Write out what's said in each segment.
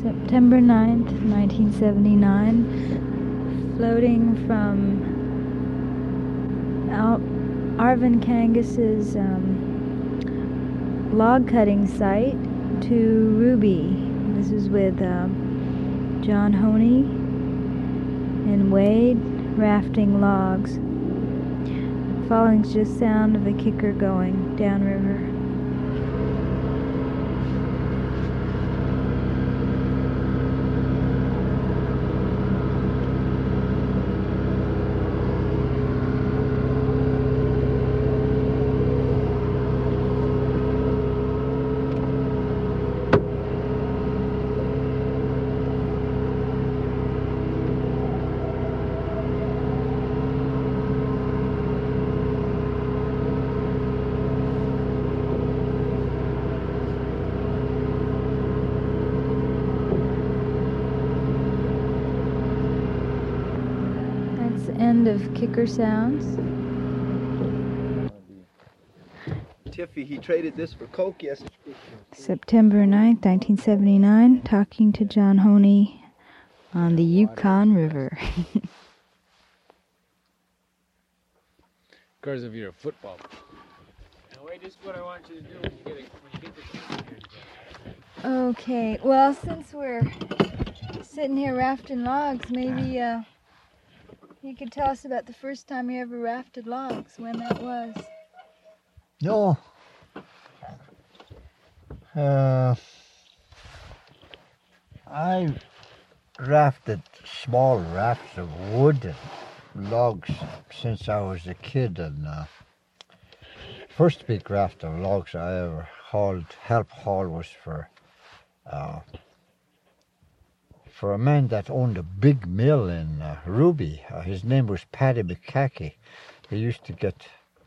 September 9th, 1979, floating from Arvin Kangus's log cutting site to Ruby. This is with John Honey and Wade rafting logs. Following's just sound of the kicker going downriver. End of kicker sounds. Tiffy, he traded this for Coke yesterday. September 9th, 1979, talking to John Honey on the Yukon River. Because of your football. Now wait, this is what I want you to do when you get the Okay, well, since we're sitting here rafting logs, maybe you could tell us about the first time you ever rafted logs, when that was. No. I rafted small rafts of wood and logs since I was a kid, and first big raft of logs I ever helped haul was for a man that owned a big mill in Ruby. His name was Paddy McCackey. He used to get,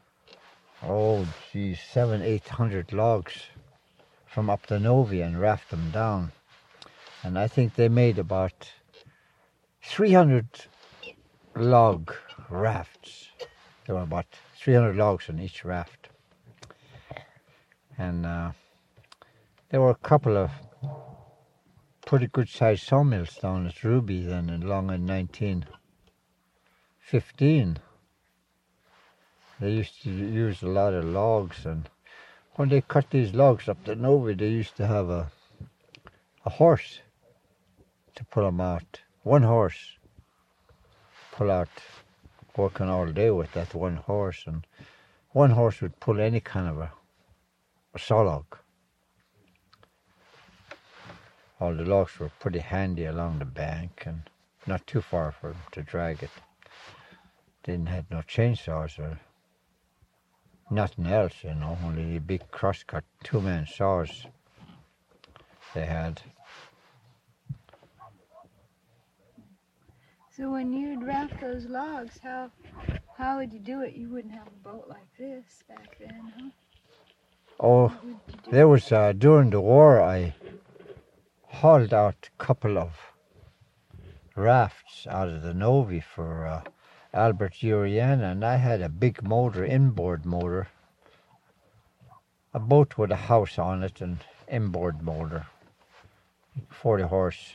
700-800 logs from up the Novi and raft them down. And I think they made about 300 log rafts. There were about 300 logs on each raft. And there were a couple of pretty good sized sawmills down at Ruby then along in 1915. They used to use a lot of logs, and when they cut these logs up the Novi, they used to have a horse to pull them out. One horse pull out, working all day with that one horse, and one horse would pull any kind of a saw log. All the logs were pretty handy along the bank and not too far for them to drag it. Didn't have no chainsaws or nothing else, only the big crosscut 2-man saws they had. So when you'd raft those logs, how would you do it? You wouldn't have a boat like this back then, huh? Oh, there was, during the war, I hauled out a couple of rafts out of the Novi for Albert Uriana, and I had a big motor, inboard motor, a boat with a house on it and inboard motor, 40 horse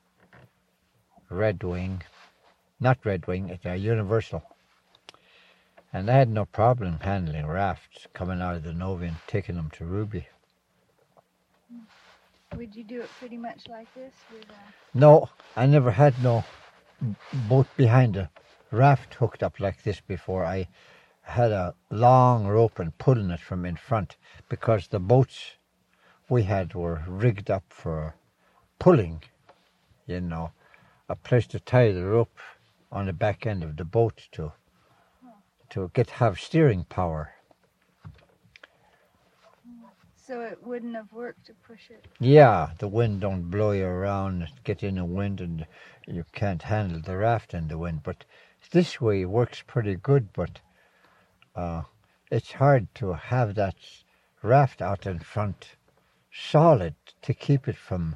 Red Wing, not Red Wing, it's a Universal. And I had no problem handling rafts coming out of the Novi and taking them to Ruby. Would you do it pretty much like this? No, I never had no boat behind a raft hooked up like this before. I had a long rope and pulling it from in front because the boats we had were rigged up for pulling, a place to tie the rope on the back end of the boat to have steering power. So it wouldn't have worked to push it? Yeah, the wind don't blow you around, get in the wind, and you can't handle the raft in the wind. But this way it works pretty good, but it's hard to have that raft out in front solid to keep it from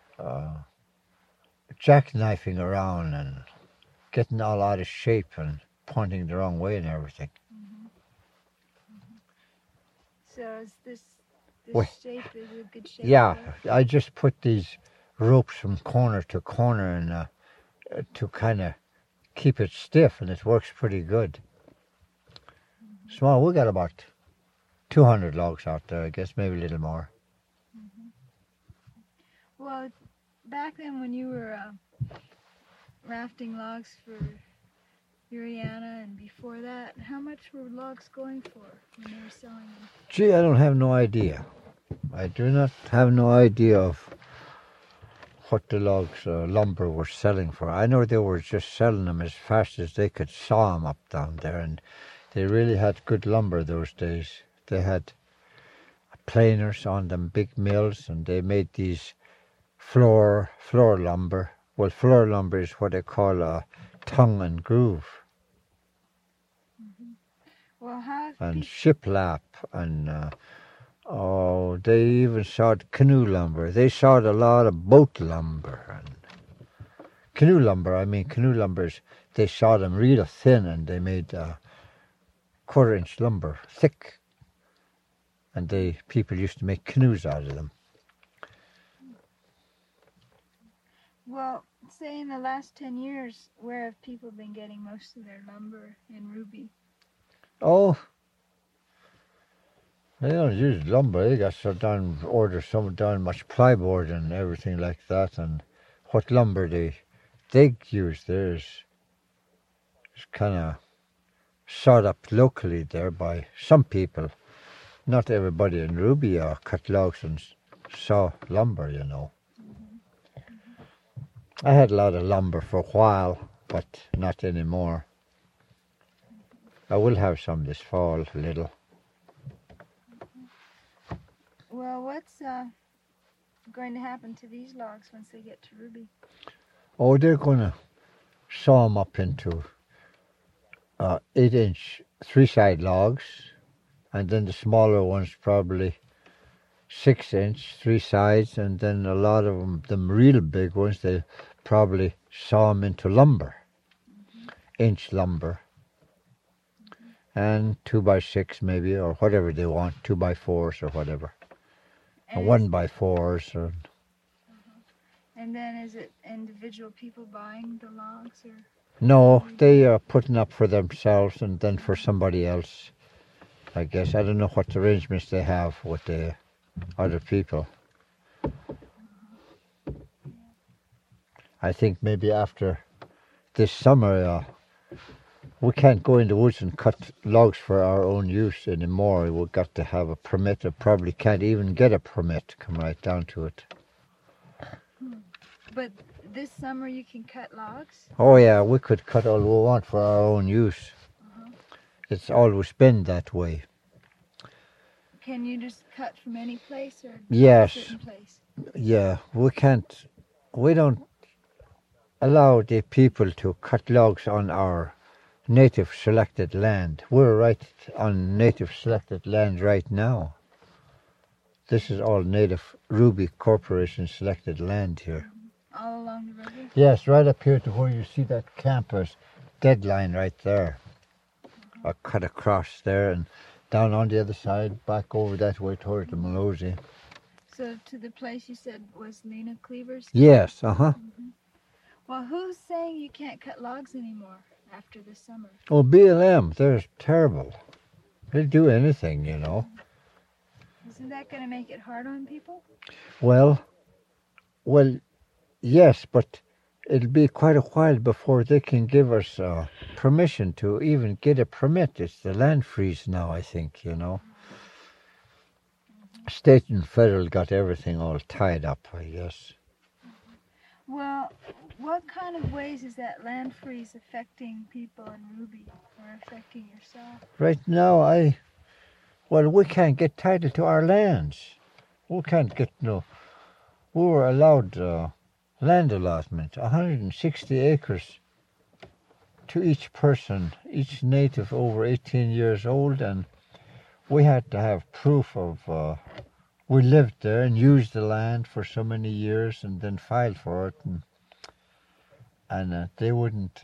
jackknifing around and getting all out of shape and pointing the wrong way and everything. Mm-hmm. Mm-hmm. So is this Well, shape is a good shape? yeah, I just put these ropes from corner to corner and to kind of keep it stiff, and it works pretty good. Small, we got about 200 logs out there, I guess, maybe a little more. Well, back then when you were rafting logs for Uriana and before that, how much were logs going for when they were selling them? Gee, I don't have no idea. I do not have no idea of what the logs, lumber were selling for. I know they were just selling them as fast as they could saw them up down there, and they really had good lumber those days. They had planers on them, big mills, and they made these floor lumber. Well, floor lumber is what they call tongue and groove. Well, how And shiplap, and they even sawed canoe lumber. They sawed a lot of boat lumber and canoe lumbers. They sawed them real thin, and they made 1/4-inch lumber, thick, and people used to make canoes out of them. Well, say in the last 10 years, where have people been getting most of their lumber in Ruby? Oh, they don't use lumber. They got order some darn much plyboard and everything like that. And what lumber they use there is kind of sawed up locally there by some people. Not everybody in Ruby cut logs and saw lumber, you know. I had a lot of lumber for a while, but not anymore. I will have some this fall, a little. Well, what's going to happen to these logs once they get to Ruby? Oh, they're going to saw them up into 8-inch 3-side logs, and then the smaller ones probably 6-inch 3 sides, and then a lot of them real big ones, they probably saw them into lumber, inch lumber, and 2x6 maybe, or whatever they want, 2x4s or whatever, or 1x4s. Or. And then is it individual people buying the logs, or? No, they are putting up for themselves and then for somebody else, I guess. I don't know what arrangements they have with the other people. I think maybe after this summer, we can't go in the woods and cut logs for our own use anymore. We've got to have a permit, or probably can't even get a permit, come right down to it. But this summer you can cut logs? Oh yeah, we could cut all we want for our own use. It's always been that way. Can you just cut from any place, or Yes. a certain place? Yeah, we don't allow the people to cut logs on our native selected land. We're right on native selected land right now. This is all native Ruby Corporation selected land here. All along the river? Yes, right up here to where you see that campus deadline right there. I cut across there and down on the other side, back over that way towards the Malosey. So to the place you said was Lena Cleaver's? Yes, Well, who's saying you can't cut logs anymore after this summer? Oh, BLM, they're terrible. They'll do anything, you know. Isn't that going to make it hard on people? Well, yes, but it'll be quite a while before they can give us permission to even get a permit. It's the land freeze now, I think, you know. State and federal got everything all tied up, I guess. Well, what kind of ways is that land freeze affecting people in Ruby, or affecting yourself? Right now, we can't get title to our lands. We can't get we were allowed land allotment, 160 acres to each person, each native over 18 years old, and we had to have proof of we lived there and used the land for so many years and then filed for it, and they wouldn't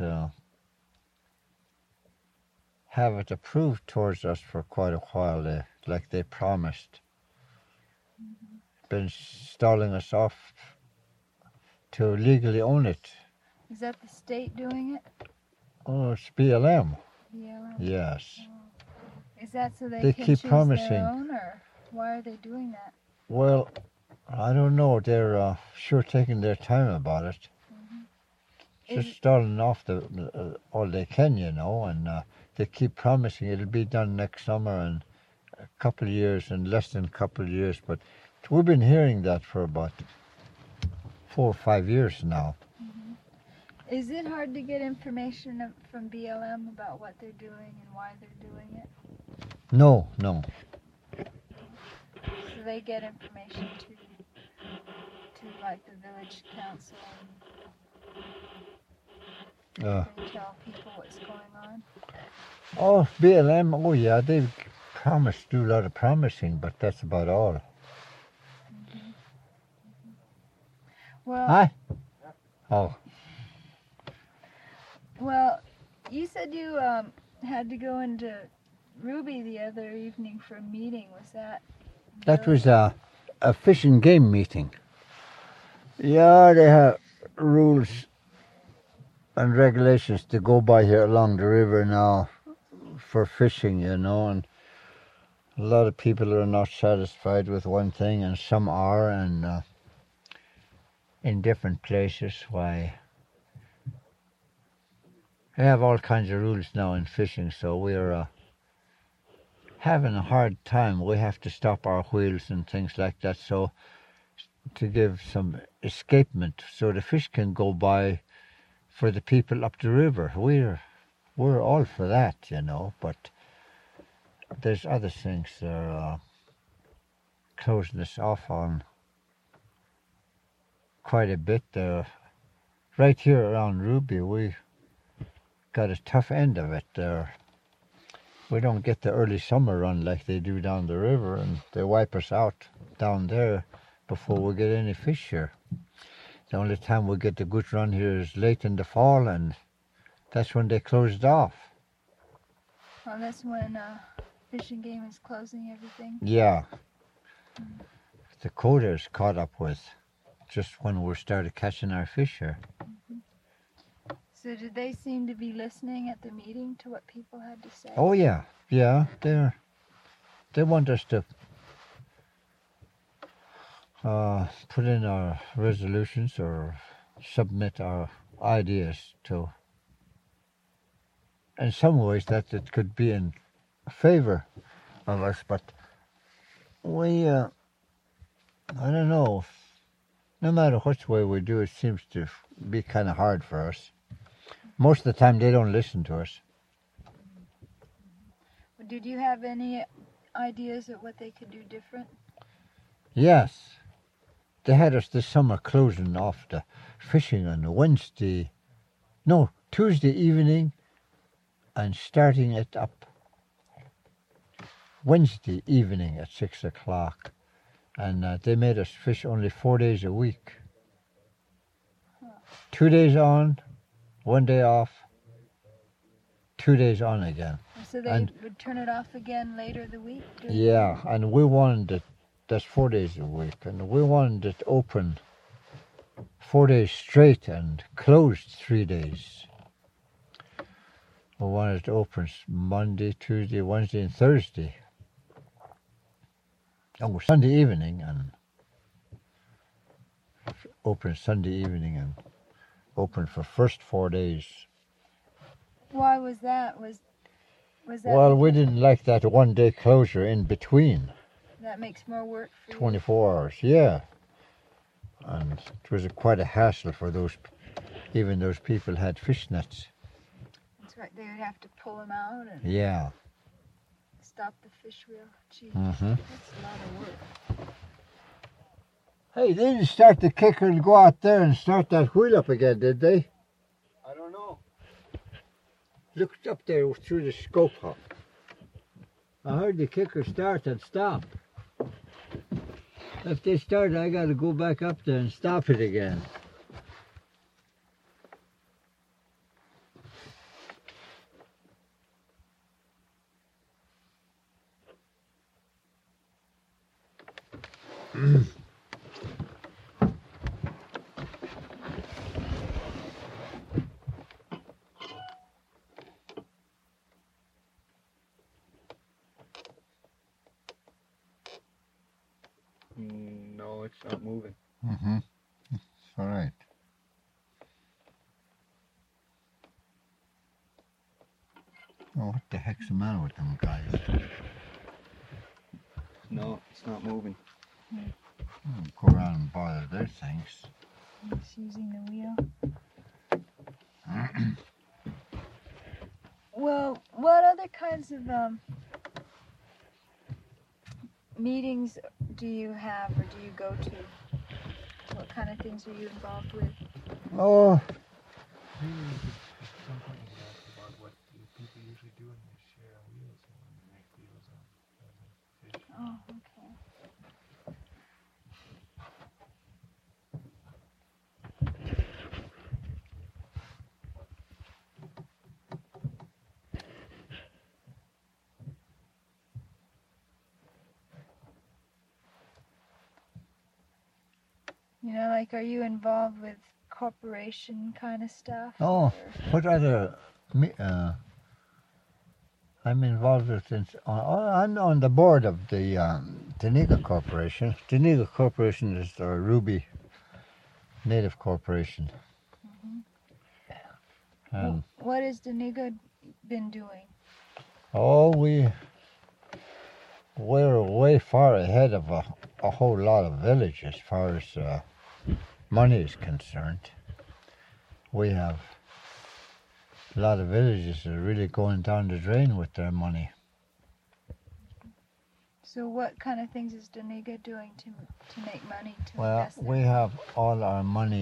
have it approved towards us for quite a while, like they promised. Been stalling us off to legally own it. Is that the state doing it? Oh, it's BLM. BLM. Yes. Is that so they They can keep choose promising. their own, or why are they doing that? Well, I don't know. They're sure taking their time about it. Is Just starting off all they can, you know, and they keep promising it'll be done next summer and a couple of years, and less than a couple of years. But we've been hearing that for about 4 or 5 years now. Is it hard to get information from BLM about what they're doing and why they're doing it? No. So they get information to like the village council, Uh, and they tell people what's going on. oh, BLM, oh yeah, they've promised, do a lot of promising, but that's about all. Well, Hi? Oh, well, you said you had to go into Ruby the other evening for a meeting. Was that? that was a fish and game meeting. Yeah, they have rules and regulations to go by here along the river now for fishing, you know, and a lot of people are not satisfied with one thing, and some are, and in different places. Why? They have all kinds of rules now in fishing, so we're having a hard time. We have to stop our wheels and things like that, so to give some escapement so the fish can go by for the people up the river. We're all for that, you know, but there's other things they're closing us off on quite a bit. Right here around Ruby, we got a tough end of it. We don't get the early summer run like they do down the river, and they wipe us out down there before we get any fish here. The only time we get the good run here is late in the fall, and that's when they closed off. Well, that's when Fish and Game is closing everything. Yeah. The quota is caught up with just when we started catching our fish here. So did they seem to be listening at the meeting to what people had to say? Oh yeah, they want us to put in our resolutions or submit our ideas to. In some ways, that it could be in favor of us, but we, I don't know. No matter which way we do, it seems to be kind of hard for us. Most of the time, they don't listen to us. Did you have any ideas of what they could do different? Yes. They had us this summer closing off the fishing on Tuesday evening and starting it up Wednesday evening at 6 o'clock. And they made us fish only 4 days a week. 2 days on, 1 day off, 2 days on again. So they would turn it off again later the week? Yeah, and we wanted it, that's 4 days a week, and we wanted it open 4 days straight and closed 3 days. We wanted it open Monday, Tuesday, Wednesday, and Thursday. Oh, Sunday evening, and open Sunday evening and open for first 4 days. Why was that? Was that? Well, we didn't like that 1 day closure in between. That makes more work for 24 hours, yeah. And it was quite a hassle for those people had fish nets. That's right. They would have to pull them out and Yeah. stop the fish wheel. Gee, Mm-hmm. that's a lot of work. Hey, they didn't start the kicker and go out there and start that wheel up again, did they? I don't know. Look up there through the scope hole. I heard the kicker start and stop. If they start, I got to go back up there and stop it again. It's not moving. Mm-hmm. All right. Oh, what the heck's the matter with them guys? No, it's not moving. Go around and bother their things. He's using the wheel. Well, what other kinds of meetings do you have or do you go to? What kind of things are you involved with? Oh, Some point you asked about what do people usually do when they share wheels and when they make wheels on fish. Oh, okay. You know, like, are you involved with corporation kind of stuff? oh, or- what other? I'm involved with. I'm on the board of the Daniga Corporation. Daniga Corporation is the Ruby Native Corporation. And What has Daniga been doing? oh, we're way far ahead of a whole lot of villages as far as money is concerned. We have a lot of villages that are really going down the drain with their money. So what kind of things is Daniga doing to make money to Well, invest we have all our money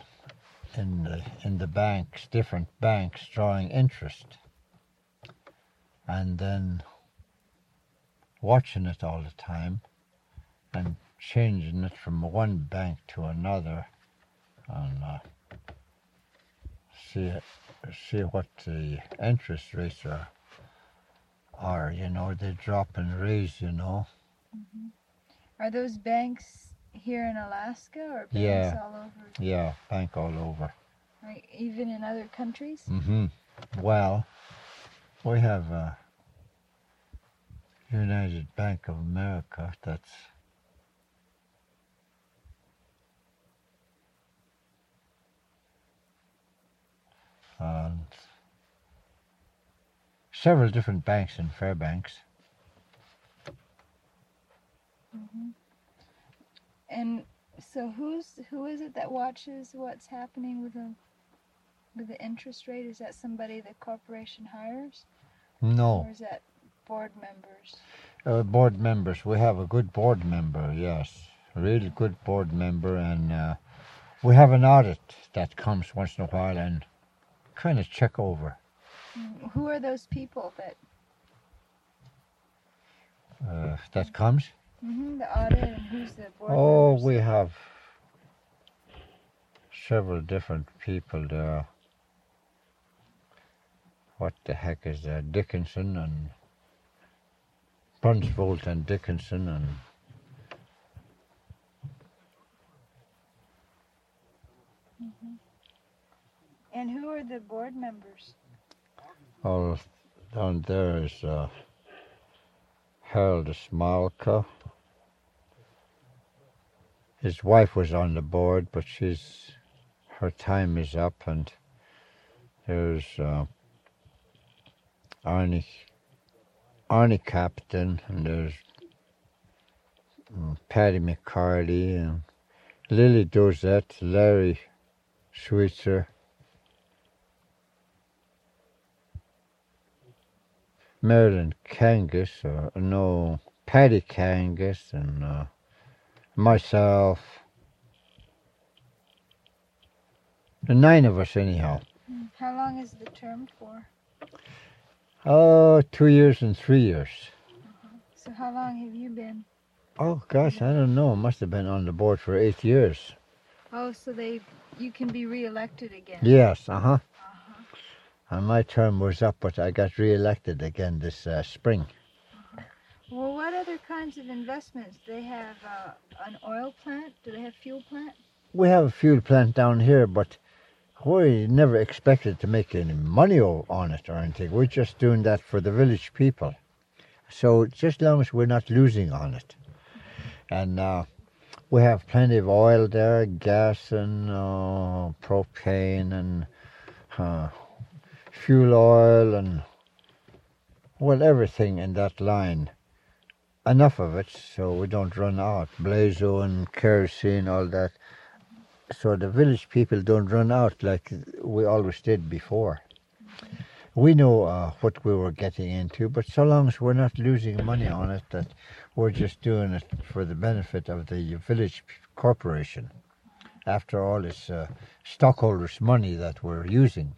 in the banks, different banks, drawing interest, and then watching it all the time and changing it from one bank to another, and see what the interest rates are. You know, they drop and raise. You know. Are those banks here in Alaska or banks Yeah. all over? Yeah, bank all over. Like even in other countries? Mm-hmm. Well, we have United Bank of America. That's and several different banks in Fairbanks. And so who is it that watches what's happening with the interest rate? Is that somebody the corporation hires? No, Or is that board members? board members. We have a good board member. Yes, a really good board member, and we have an audit that comes once in a while and kind of check over. Who are those people that That comes. the audit, and who's the board Oh, members? we have several different people there. What the heck is that? Dickinson and Brunsvold and Dickinson and And who are the board members? all down there is Harold Smolka. His wife was on the board, but her time is up, and there's Arnie Captain, and there's Paddy McCarty, and Lily Dozette, Larry Schweitzer, Marilyn Kangas, Paddy Kangas, and myself. The 9 of us anyhow. How long is the term for? Oh, 2 years and 3 years. So how long have you been? Oh gosh, I don't know. Must have been on the board for 8 years. Oh, so you can be re-elected again. Yes, And my term was up, but I got re-elected again this spring. Well, what other kinds of investments? They have an oil plant. Do they have fuel plant? We have a fuel plant down here, but we never expected to make any money on it or anything. We're just doing that for the village people. So just as long as we're not losing on it. And We have plenty of oil there, gas and propane and fuel oil and well, everything in that line. Enough of it so we don't run out. Blazo and kerosene, all that. So the village people don't run out like we always did before. We know what we were getting into, but so long as we're not losing money on it, that we're just doing it for the benefit of the village corporation. After all, it's stockholders' money that we're using.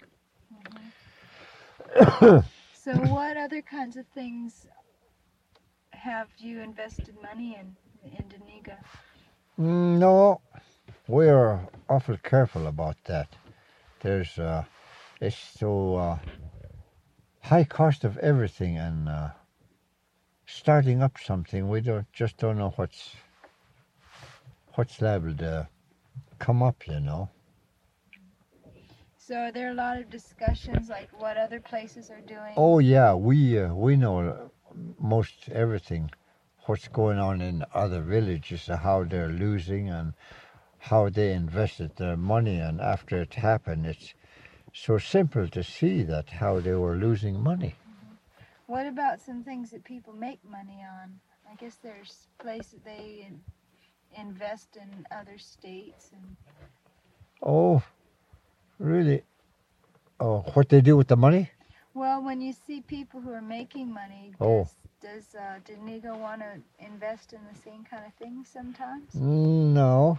So what other kinds of things have you invested money in Dunega? No, we're awful careful about that. There's it's so high cost of everything, and starting up something, we just don't know what's liable to come up, you know. So are there a lot of discussions like what other places are doing? Oh yeah, we know most everything, what's going on in other villages, how they're losing and how they invested their money, and after it happened, it's so simple to see that how they were losing money. What about some things that people make money on? I guess there's places they invest in other states and. Oh, really? Oh, what they do with the money? Well, when you see people who are making money, Oh. does Dunega want to invest in the same kind of thing sometimes? No.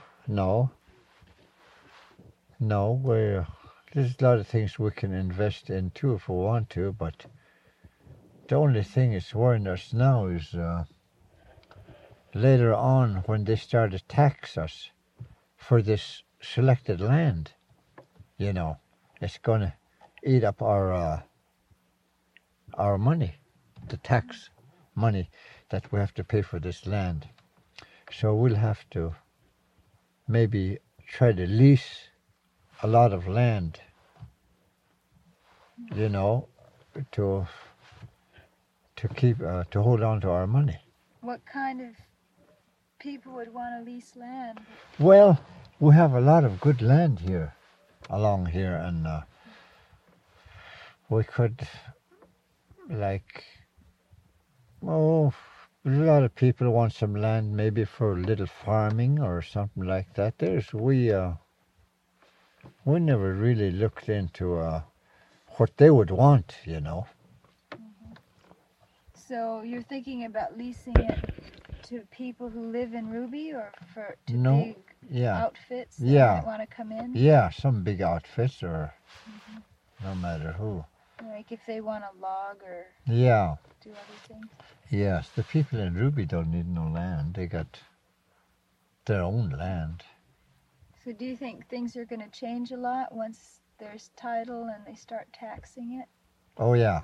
There's a lot of things we can invest in too if we want to, but the only thing that's worrying us now is later on when they start to tax us for this selected land, you know, it's going to eat up our money, the tax money that we have to pay for this land. So we'll have to maybe try to lease a lot of land, you know, to keep to hold on to our money. What kind of people would want to lease land? Well, we have a lot of good land here, along here, and we could, like, a lot of people want some land maybe for a little farming or something like that. We never really looked into what they would want, you know. So you're thinking about leasing it to people who live in Ruby or to big outfits that might want to come in? Yeah, some big outfits or no matter who. Like if they want to log or do other things? Yes, the people in Ruby don't need no land. They got their own land. So do you think things are going to change a lot once there's title and they start taxing it? Oh, yeah.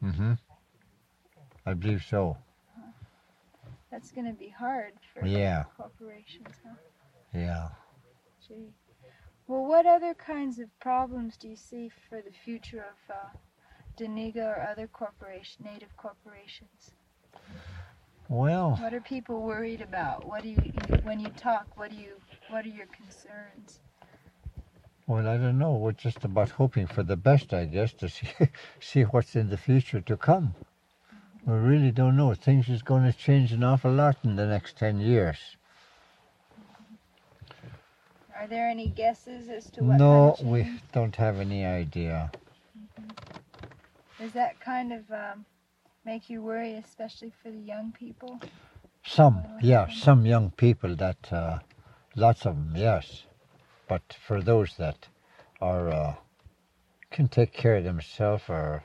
I believe so. That's going to be hard for corporations, huh? Yeah. Gee. Well, what other kinds of problems do you see for the future of Dunega or other native corporations? Well, what are people worried about? What do you, when you talk, what are your concerns? Well, I don't know. We're just about hoping for the best, I guess, to see what's in the future to come. We really don't know. Things is going to change an awful lot in the next 10 years. Are there any guesses as to what No, kind of change? we don't have any idea. Does that kind of make you worry, especially for the young people? Some young people that, lots of them, yes. But for those that are can take care of themselves are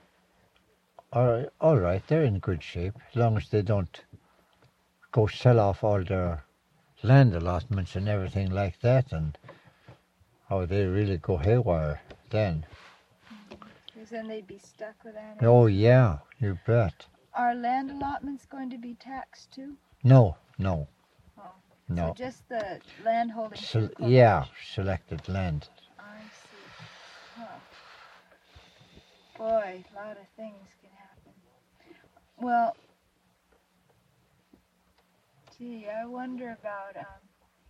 all right. They're in good shape as long as they don't go sell off all their land allotments and everything like that, and how they really go haywire then. Because then they'd be stuck with that. Oh yeah, you bet. Are land allotments going to be taxed too? No. Oh. No. So just the land holding. Selected land. I see. Huh. Boy, a lot of things can happen. Well, gee, I wonder about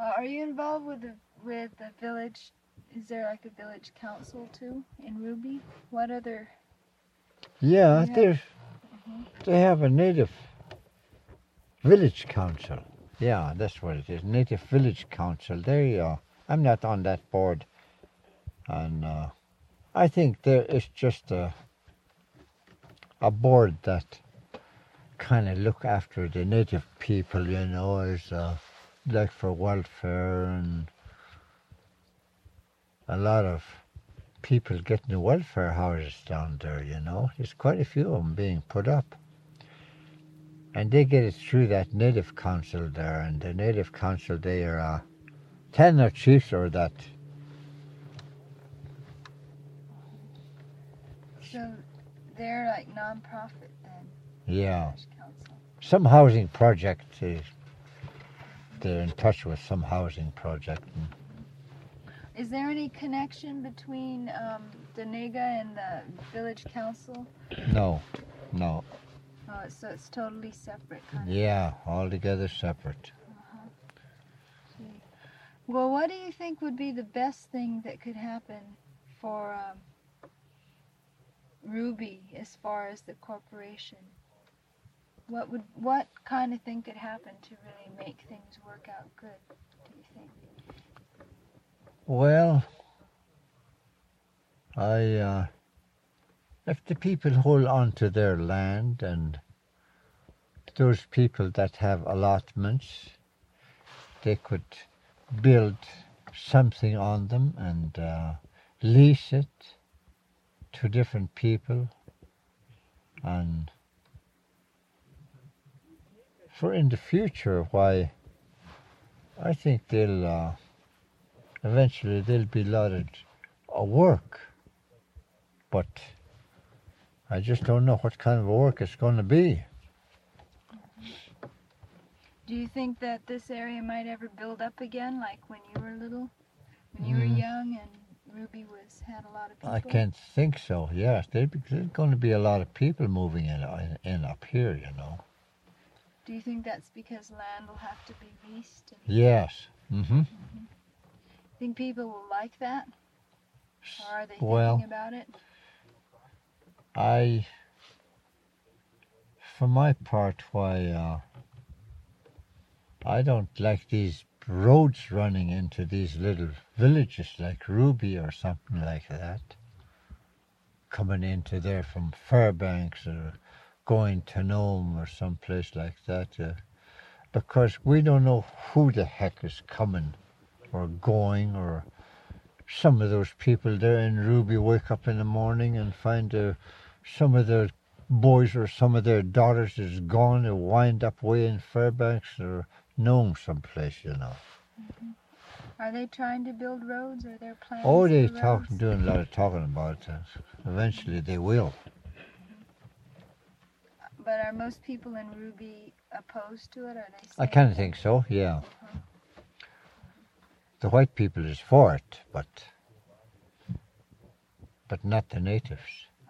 Are you involved with the village? Is there like a village council too in Ruby? What other? Yeah, Yeah. they have a native village council. Yeah, that's what it is. Native village council. I'm not on that board, and I think there is just a board that kind of look after the native people, as like for welfare, and a lot of people getting the welfare houses down there, There's quite a few of them being put up. And they get it through that native council there, and the native council, they are 10 or chiefs or that. So they're like non-profit then. Yeah. Village council. Some housing project, they're in touch with some housing project. Is there any connection between the NEGA and the village council? No. Oh, so it's totally separate kind of. Yeah, altogether separate. Gee. Well, what do you think would be the best thing that could happen for Ruby as far as the corporation? What kind of thing could happen to really make things work out good, do you think? Well, if the people hold on to their land, and those people that have allotments, they could build something on them and lease it to different people, and for in the future, why, I think eventually there'll be a lot of work, but I just don't know what kind of work it's going to be. Do you think that this area might ever build up again, like when you were little, when you were young and Ruby had a lot of people? I can't think so. Yes, there's going to be a lot of people moving in up here, Do you think that's because land will have to be leased? Yes. Mm-hmm. Think people will like that? Or are they Well, thinking about it? For my part, why, I don't like these roads running into these little villages like Ruby or something like that, coming into there from Fairbanks or going to Nome or someplace like that, because we don't know who the heck is coming or going, or some of those people there in Ruby wake up in the morning and find some of their boys or some of their daughters is gone and wind up way in Fairbanks or Nome someplace, Are they trying to build roads? Are there plans Oh, for they roads? doing a lot of talking about it. Eventually they will. But are most people in Ruby opposed to it? Are they I saying kind of think so, yeah. The white people is for it, but not the natives.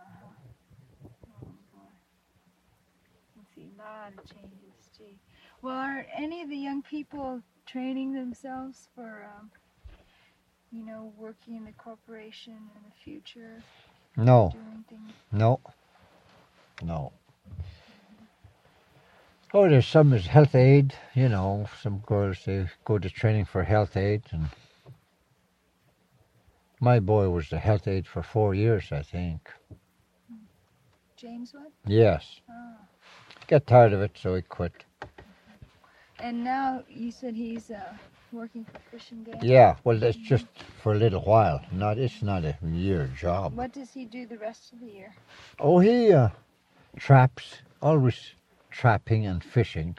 Let's see, a lot of changes. Gee. Well, are any of the young people training themselves for, working in the corporation in the future? No, Doing things? no. Oh, there's some is health aid, some girls, they go to training for health aid, and my boy was the health aid for 4 years, I think. James would? Yes. Oh. Got tired of it, so he quit. And now you said he's working for Fish and Game? Yeah, well, that's just for a little while. It's not a year job. What does he do the rest of the year? Oh, he traps, always trapping and fishing.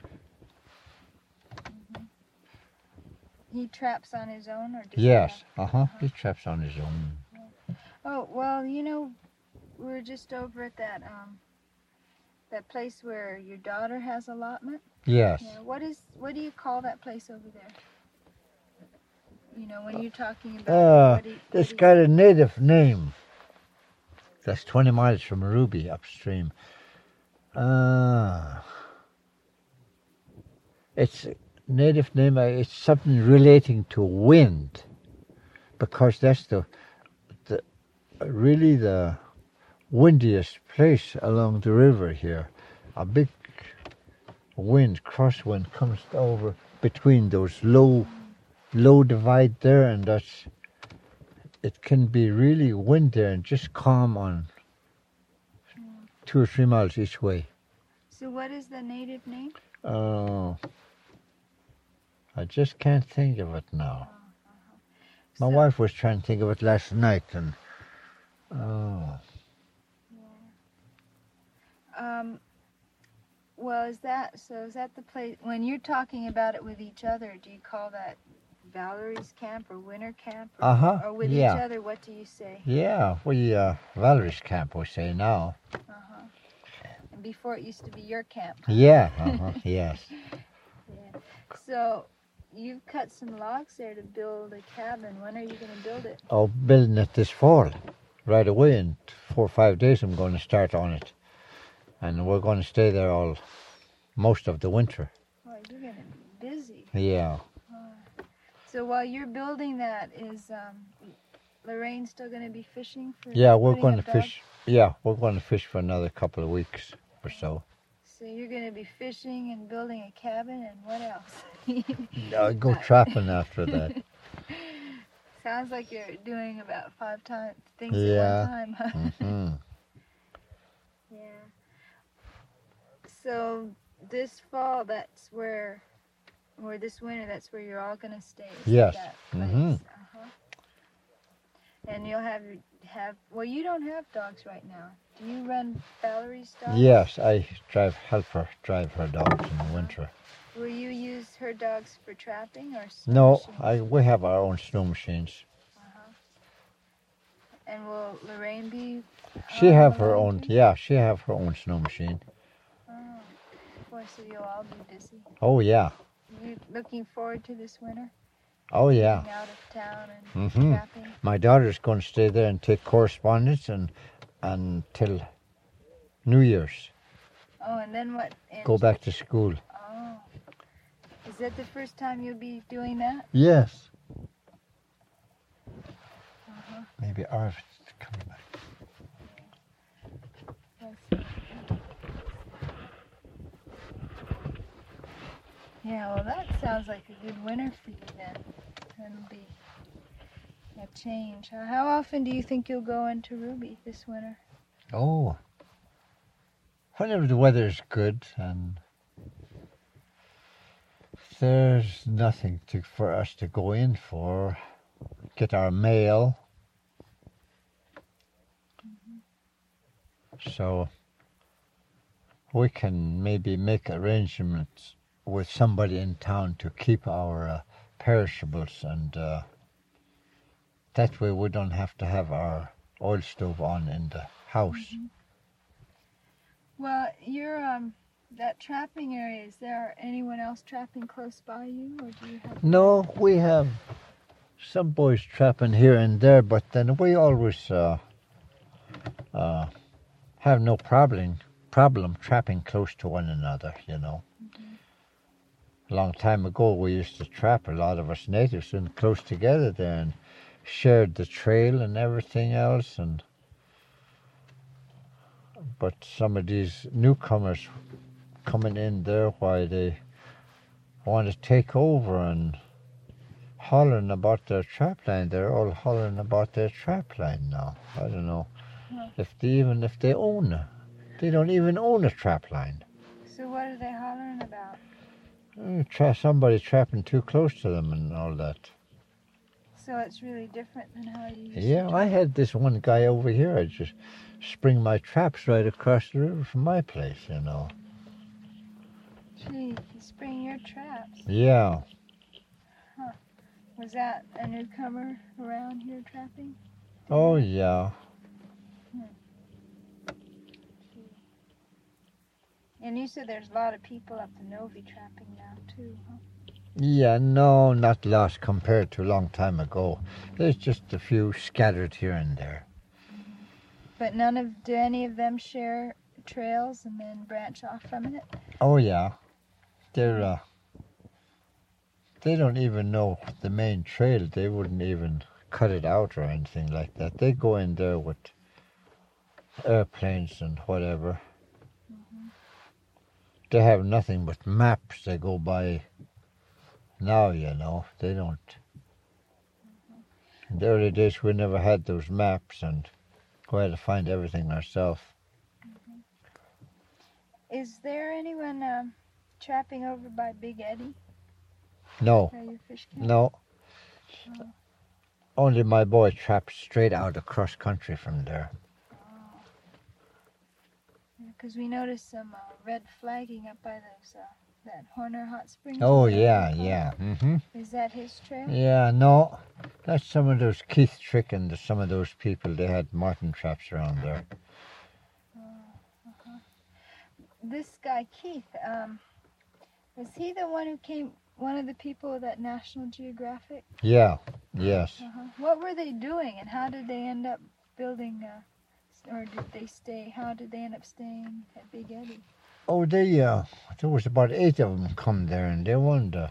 He traps on his own, or does Yes, he have... he traps on his own. Oh, well, we're just over at that place where your daughter has allotment. Yes. Yeah, what do you call that place over there? When you're talking about it's got a native name. That's 20 miles from Ruby upstream. It's native name, it's something relating to wind, because that's the really the windiest place along the river here. A big wind, crosswind, comes over between those low divide there, and it can be really wind there and just calm on 2 or 3 miles each way. So what is the native name? Oh, I just can't think of it now. My So- wife was trying to think of it last night, and Well, is that the place, when you're talking about it with each other, do you call that Valerie's camp or winter camp? Or, Uh-huh, or with yeah. each other, what do you say? yeah, we Valerie's camp we say now. And before it used to be your camp. Yeah, yes. Yeah. So you've cut some logs there to build a cabin. When are you going to build it? Oh, building it this fall, right away. In 4 or 5 days, I'm going to start on it, and we're going to stay there most of the winter. Well, you're going to be busy. Yeah. So while you're building that, is Lorraine still going to be fishing? Yeah, we're putting going to up dogs? fish. Yeah, we're going to fish for another couple of weeks or so. So you're going to be fishing and building a cabin, and what else? I'll go trapping after that. Sounds like you're doing about 5 things Yeah. at one time, huh? Hmm. Yeah. So this fall, that's where, or this winter, that's where you're all going to stay. is Yes. That place. Mhm. Uh-huh. And you'll have, well, you don't have dogs right now. Do you run Valerie's dogs? Yes, I help her drive her dogs in the winter. Will you use her dogs for trapping or snow No, machine? we have our own snow machines. And will Lorraine be? She on have the her line own. too? Yeah, she have her own snow machine. Oh, boy, so you'll all be busy. Oh yeah. You looking forward to this winter? Oh yeah. Getting out of town and Mhm. trapping? My daughter's going to stay there and take correspondence until New Year's. Oh, and then what? And Go back to school. Oh. Is that the first time you'll be doing that? Yes. Uh-huh. Maybe Arvid's coming back. Yeah, well, that sounds like a good winter for you then. That'll be a change. How often do you think you'll go into Ruby this winter? Oh. Whenever the weather's good and there's nothing for us to go in for, get our mail. So we can maybe make arrangements with somebody in town to keep our perishables, and that way we don't have to have our oil stove on in the house. Well, you're that trapping area, is there anyone else trapping close by you, or do you have? No, we have some boys trapping here and there, but then we always have no problem trapping close to one another, you know. A long time ago, we used to trap, a lot of us natives, and close together there and shared the trail and everything else. But some of these newcomers coming in there, why they want to take over and hollering about their trap line. They're all hollering about their trap line now. I don't know if they own it. They don't even own a trap line. So what are they hollering about? Somebody trapping too close to them and all that. So it's really different than how you used Yeah, to I had this one guy over here. I just spring my traps right across the river from my place, you know. Gee, you spring your traps. Yeah. Was that a newcomer around here trapping? Oh, yeah. And you said there's a lot of people up the Novi trapping now too, huh? Yeah, no, not lost compared to a long time ago. There's just a few scattered here and there. But do any of them share trails and then branch off from it? Oh, yeah. They're they don't even know the main trail. They wouldn't even cut it out or anything like that. They go in there with airplanes and whatever. They have nothing but maps they go by now, you know. They don't. In the early days, we never had those maps, and we had to find everything ourselves. Is there anyone trapping over by Big Eddy? No, By your fish camp? no. Oh. Only my boy trapped straight out across country from there. Because we noticed some red flagging up by those that Horner Hot Springs. Oh, whatever yeah, they're called. yeah. Mm-hmm. Is that his trail? Yeah, no. That's some of those Keith Trick and some of those people. They had marten traps around there. This guy Keith, was he the one who came? One of the people that National Geographic? Yeah, yes. What were they doing, and how did they end up building? Or did they stay? How did they end up staying at Big Eddy? Oh, there was about 8 of them come there, and they wanted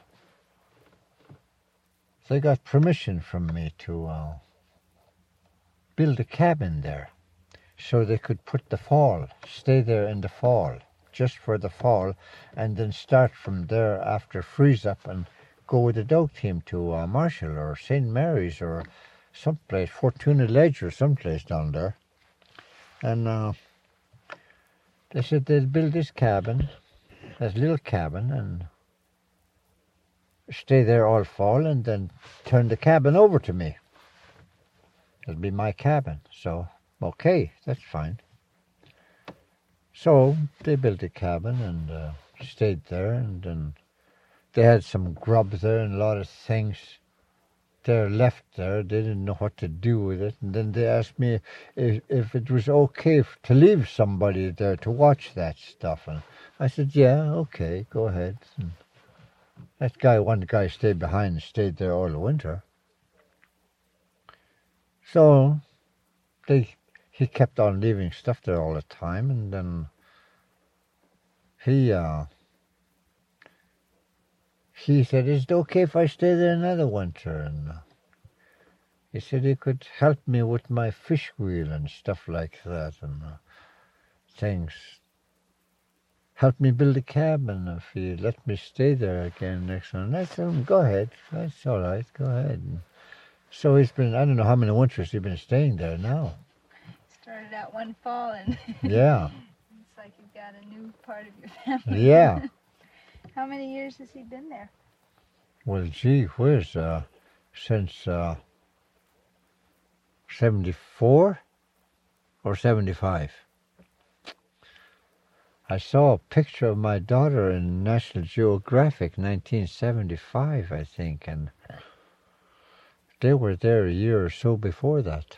they got permission from me to build a cabin there, so they could stay there in the fall, just for the fall, and then start from there after freeze up and go with the dog team to Marshall or St. Mary's or someplace, Fortuna Ledge or someplace down there. And they said they'd build this cabin, this little cabin, and stay there all fall and then turn the cabin over to me. It'll be my cabin. So, okay, that's fine. So they built a cabin and stayed there, and then they had some grub there and a lot of things there left there. They didn't know what to do with it, and then they asked me if it was okay to leave somebody there to watch that stuff, and I said, yeah, okay, go ahead. And one guy stayed behind and stayed there all the winter. So he kept on leaving stuff there all the time, and then he said, is it okay if I stay there another winter? And he said he could help me with my fish wheel and stuff like that, and things. Help me build a cabin if he let me stay there again next one. I said, go ahead, that's all right, go ahead. And so he's been, I don't know how many winters he's been staying there now. Started out one fall, and Yeah. it's like you've got a new part of your family. Yeah. How many years has he been there? Well, gee whiz, since 74 or 75. I saw a picture of my daughter in National Geographic, 1975, I think, and they were there a year or so before that.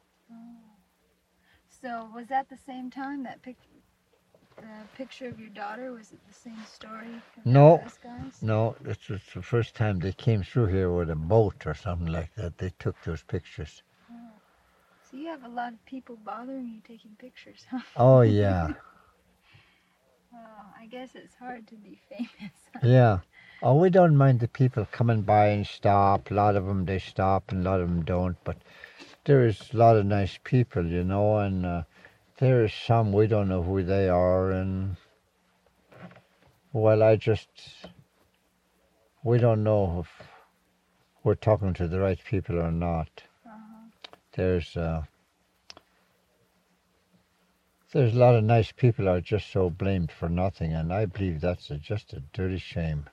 So was that the same time that picture of your daughter? Was it the same story? No. Those guys? No, this was the first time they came through here with a boat or something like that. They took those pictures. Oh. So you have a lot of people bothering you taking pictures, huh? Oh, yeah. Oh, I guess it's hard to be famous. Yeah. Oh, we don't mind the people coming by and stop. A lot of them, they stop, and a lot of them don't. But there is a lot of nice people, you know, and there is some, we don't know who they are, and, well, we don't know if we're talking to the right people or not. There's a lot of nice people who are just so blamed for nothing, and I believe that's just a dirty shame.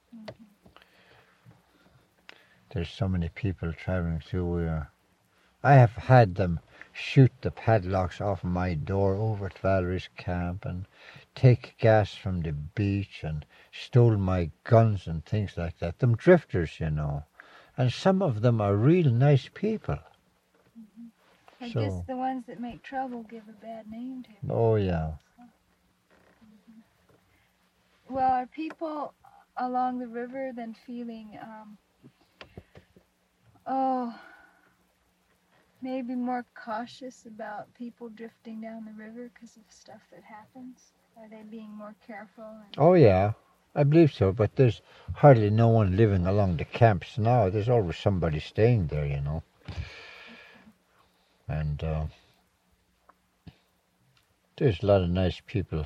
There's so many people traveling through. I have had them shoot the padlocks off my door over at Valerie's camp and take gas from the beach and stole my guns and things like that. Them drifters, you know. And some of them are real nice people. I guess the ones that make trouble give a bad name to them. Oh, yeah. Well, are people along the river then feeling, maybe more cautious about people drifting down the river because of stuff that happens? Are they being more careful? Oh, yeah. I believe so, but there's hardly no one living along the camps now. There's always somebody staying there, you know. And there's a lot of nice people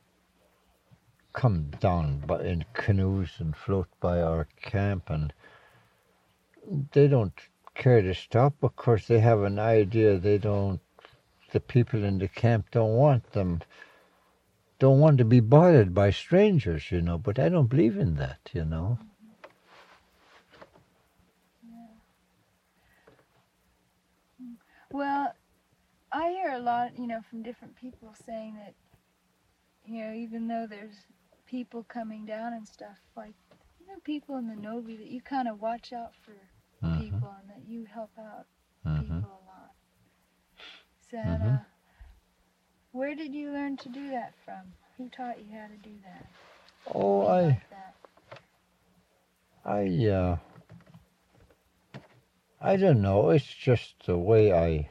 come down in canoes and float by our camp, and they don't care to stop. Of course, they have an idea. The people in the camp don't want to be bothered by strangers, you know, but I don't believe in that, you know. Well, I hear a lot, from different people saying that, even though there's people coming down and stuff, like, people in the Novi, that you kind of watch out for people and that you help out people a lot. So, where did you learn to do that from? Who taught you how to do that? Oh, I don't know. It's just the way I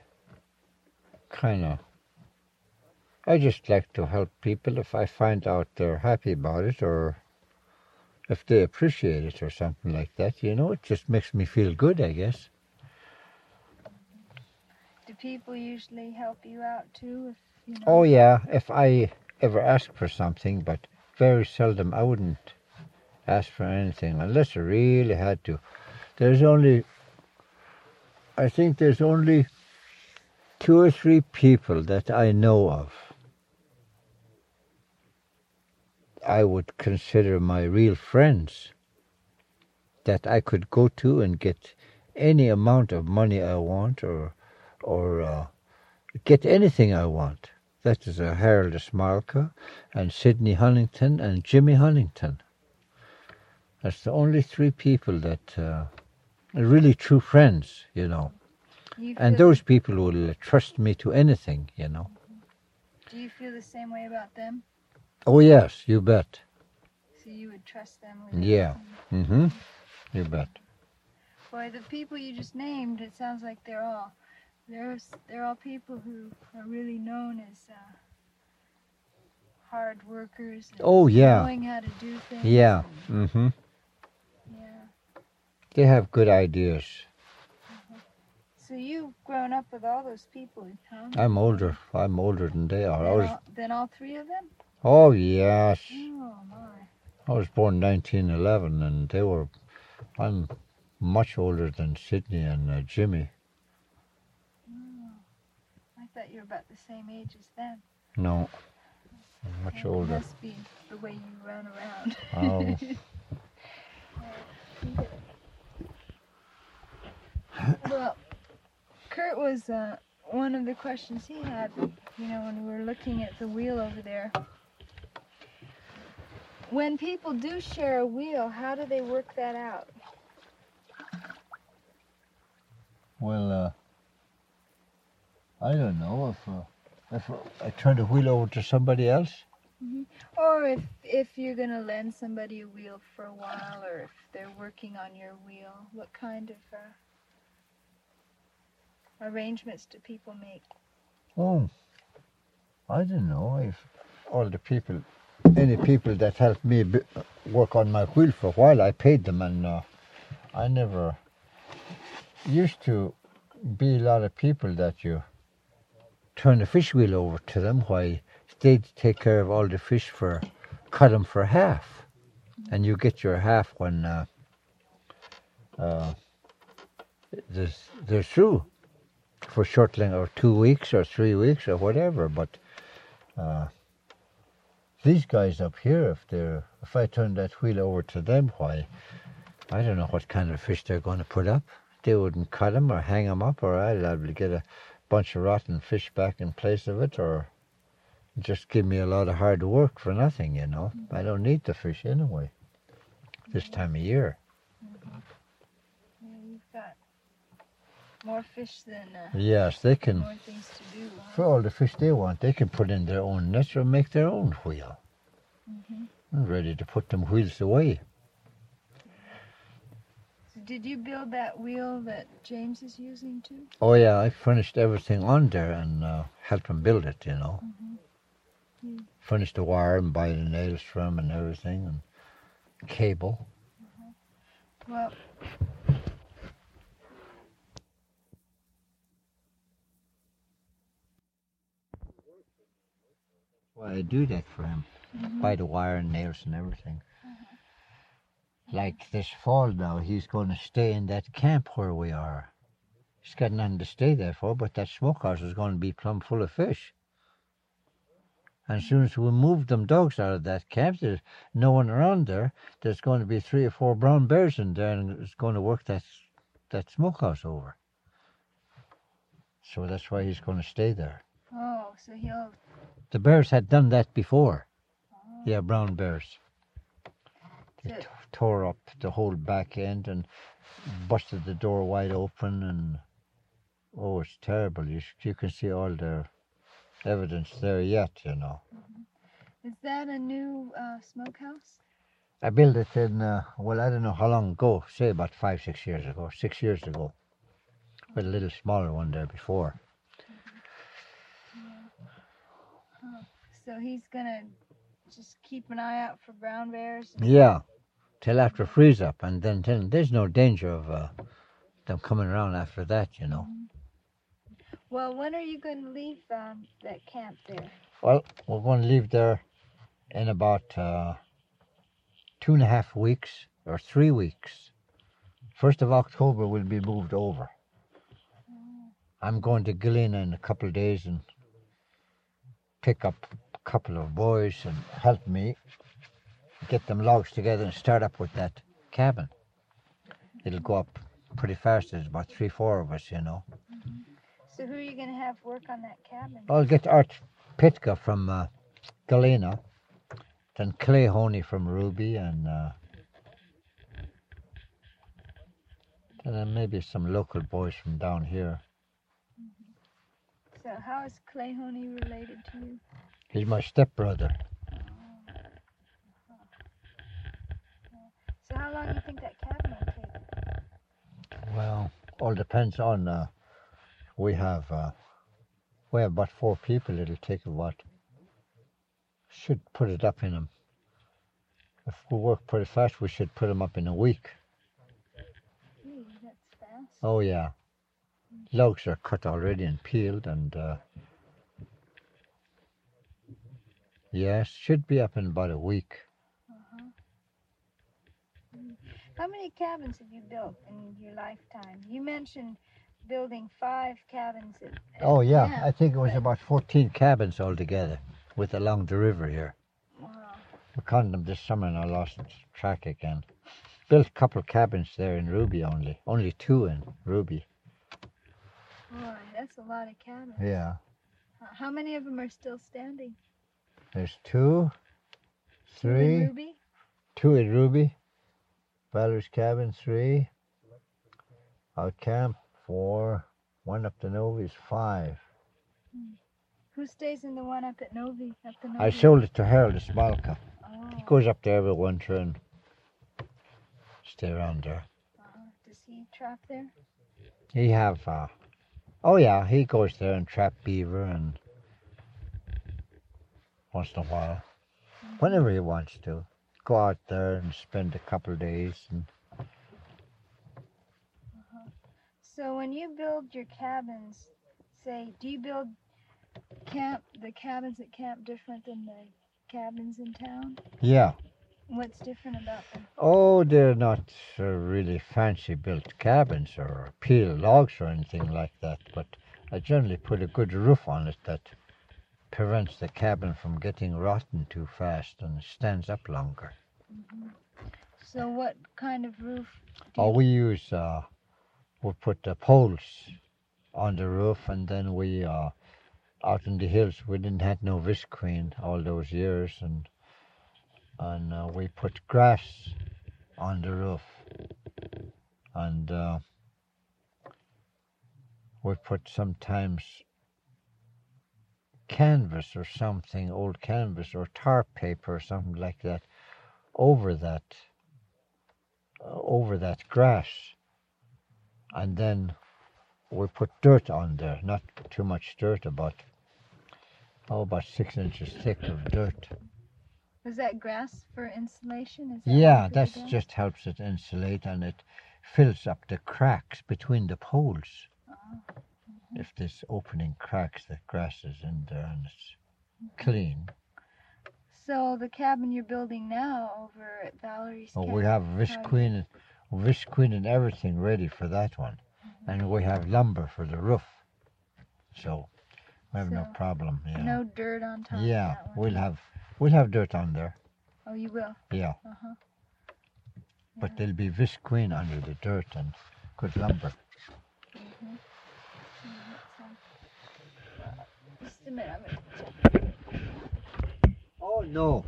just like to help people if I find out they're happy about it or if they appreciate it or something like that. You know, it just makes me feel good, I guess. Do people usually help you out too? Oh, yeah, if I ever ask for something, but very seldom. I wouldn't ask for anything unless I really had to. I think there's only 2 or 3 people that I know of I would consider my real friends that I could go to and get any amount of money I want or get anything I want. That is Harold Smalka and Sidney Huntington and Jimmy Huntington. That's the only 3 people that are really true friends, you know. And those people will trust me to anything, you know. Do you feel the same way about them? Oh, yes, you bet. So you would trust them with Yeah. everything? You bet. Boy, the people you just named, it sounds like they're all people who are really known as hard workers. And Oh, yeah. knowing how to do things. Yeah. Yeah. They have good ideas. So you've grown up with all those people, huh? I'm older than they are. Than all 3 of them? Oh, yes. Oh, my. I was born 1911, and I'm much older than Sidney and Jimmy. Oh, I thought you were about the same age as them. No, I'm much older. It must be the way you run around. Oh. Well, Kurt was one of the questions he had, when we were looking at the wheel over there. When people do share a wheel, how do they work that out? Well, I don't know if I turn the wheel over to somebody else. Or if you're going to lend somebody a wheel for a while, or if they're working on your wheel, what kind of arrangements do people make? Oh, I don't know. If any people that helped me work on my wheel for a while, I paid them, and I never used to be a lot of people that you turn the fish wheel over to them while they take care of all the fish cut them for half, and you get your half when they're through for short length, or 2 weeks or 3 weeks or whatever. But these guys up here, if I turn that wheel over to them, why, I don't know what kind of fish they're going to put up. They wouldn't cut them or hang them up, or I'd have to get a bunch of rotten fish back in place of it, or just give me a lot of hard work for nothing, you know. I don't need the fish anyway, this time of year. Yeah, you've got more fish than yes, they can. more things to do. Huh? For all the fish they want, they can put in their own nets or make their own wheel. I'm ready to put them wheels away. So did you build that wheel that James is using too? Oh yeah, I finished everything on there and helped him build it, you know. Finished the wire and buy the nails from and everything. And cable. Well, Well, I do that for him. Buy the wire and nails and everything. Like this fall now, he's going to stay in that camp where we are. He's got nothing to stay there for, but that smokehouse is going to be plumb full of fish. And as soon as we move them dogs out of that camp, there's no one around there. There's going to be 3 or 4 brown bears in there, and it's going to work that smokehouse over. So that's why he's going to stay there. oh, so he'll. The bears had done that before. Yeah, brown bears. They So- tore up the whole back end and busted the door wide open, and oh, it's terrible. You can see all their evidence there yet, you know. Is that a new smokehouse? I built it in, well, I don't know how long ago, say about 5, 6 years ago, 6 years ago. With a little smaller one there before. So he's gonna just keep an eye out for brown bears. Yeah, till after freeze up, and then there's no danger of them coming around after that, you know. Well, when are you going to leave that camp there? Well, we're going to leave there in about 2.5 weeks or 3 weeks. 1st of October we'll be moved over. I'm going to Galena in a couple of days and pick up a couple of boys and help me get them logs together and start up with that cabin. It'll go up pretty fast. There's about 3, 4 of us, you know. So who are you going to have work on that cabin? I'll get Art Pitka from Galena, then Clay Honey from Ruby, and then maybe some local boys from down here. So how is Clay Honey related to you? He's my stepbrother. So how long do you think that cabin will take? Well, all depends on. We have about 4 people. It'll take about. Should put it up in them. If we work pretty fast, we should put them up in a week. Ooh, that's fast. Oh yeah, logs are cut already and peeled, and yes, should be up in about a week. How many cabins have you built in your lifetime? You mentioned building 5 cabins. Oh yeah, camp, I think it was but- about 14 cabins altogether, with along the river here. Wow. We counted them this summer and I lost track again. Built a couple of cabins there in Ruby only 2 in Ruby. Boy, that's a lot of cabins. Yeah, How many of them are still standing? there's 2, 2 in 3, Ruby? 2 in Ruby, Valer's cabin 3, out camp 4, 1 up the Novi's 5. Who stays in the one up at Novi? Up the Novi? I sold it to Harold Smalka. Oh, He goes up there every winter and stay around there. does he trap there? He have, oh yeah, he goes there and trap beaver and once in a while, whenever he wants to, go out there and spend a couple of days. And So when you build your cabins, say, do you build the cabins at camp different than the cabins in town? yeah, What's different about them? oh, they're not really fancy built cabins or peeled logs or anything like that, but I generally put a good roof on it that prevents the cabin from getting rotten too fast and stands up longer. So what kind of roof? Oh, we use, we put the poles on the roof, and then we, out in the hills, we didn't have no visqueen all those years, and we put grass on the roof, and we put sometimes canvas or something, old canvas or tar paper or something like that, over that grass, and then we put dirt on there, not too much dirt, about 6 inches thick of dirt. Was that grass for insulation? Is that Yeah, one for that the grass? just helps it insulate, and it fills up the cracks between the poles. Oh. If this opening cracks, the grass is in there and it's clean. So the cabin you're building now over at Valerie's Oh, cabin. we have how do you- visqueen and everything ready for that one. And we have lumber for the roof. So we have no So, problem. Yeah. No dirt on top Yeah, of that one. we'll have dirt on there. Oh, you will? Yeah. Uh-huh. But Yeah. there'll be visqueen under the dirt and good lumber. Mm-hmm. Just a minute, I'm gonna Oh no.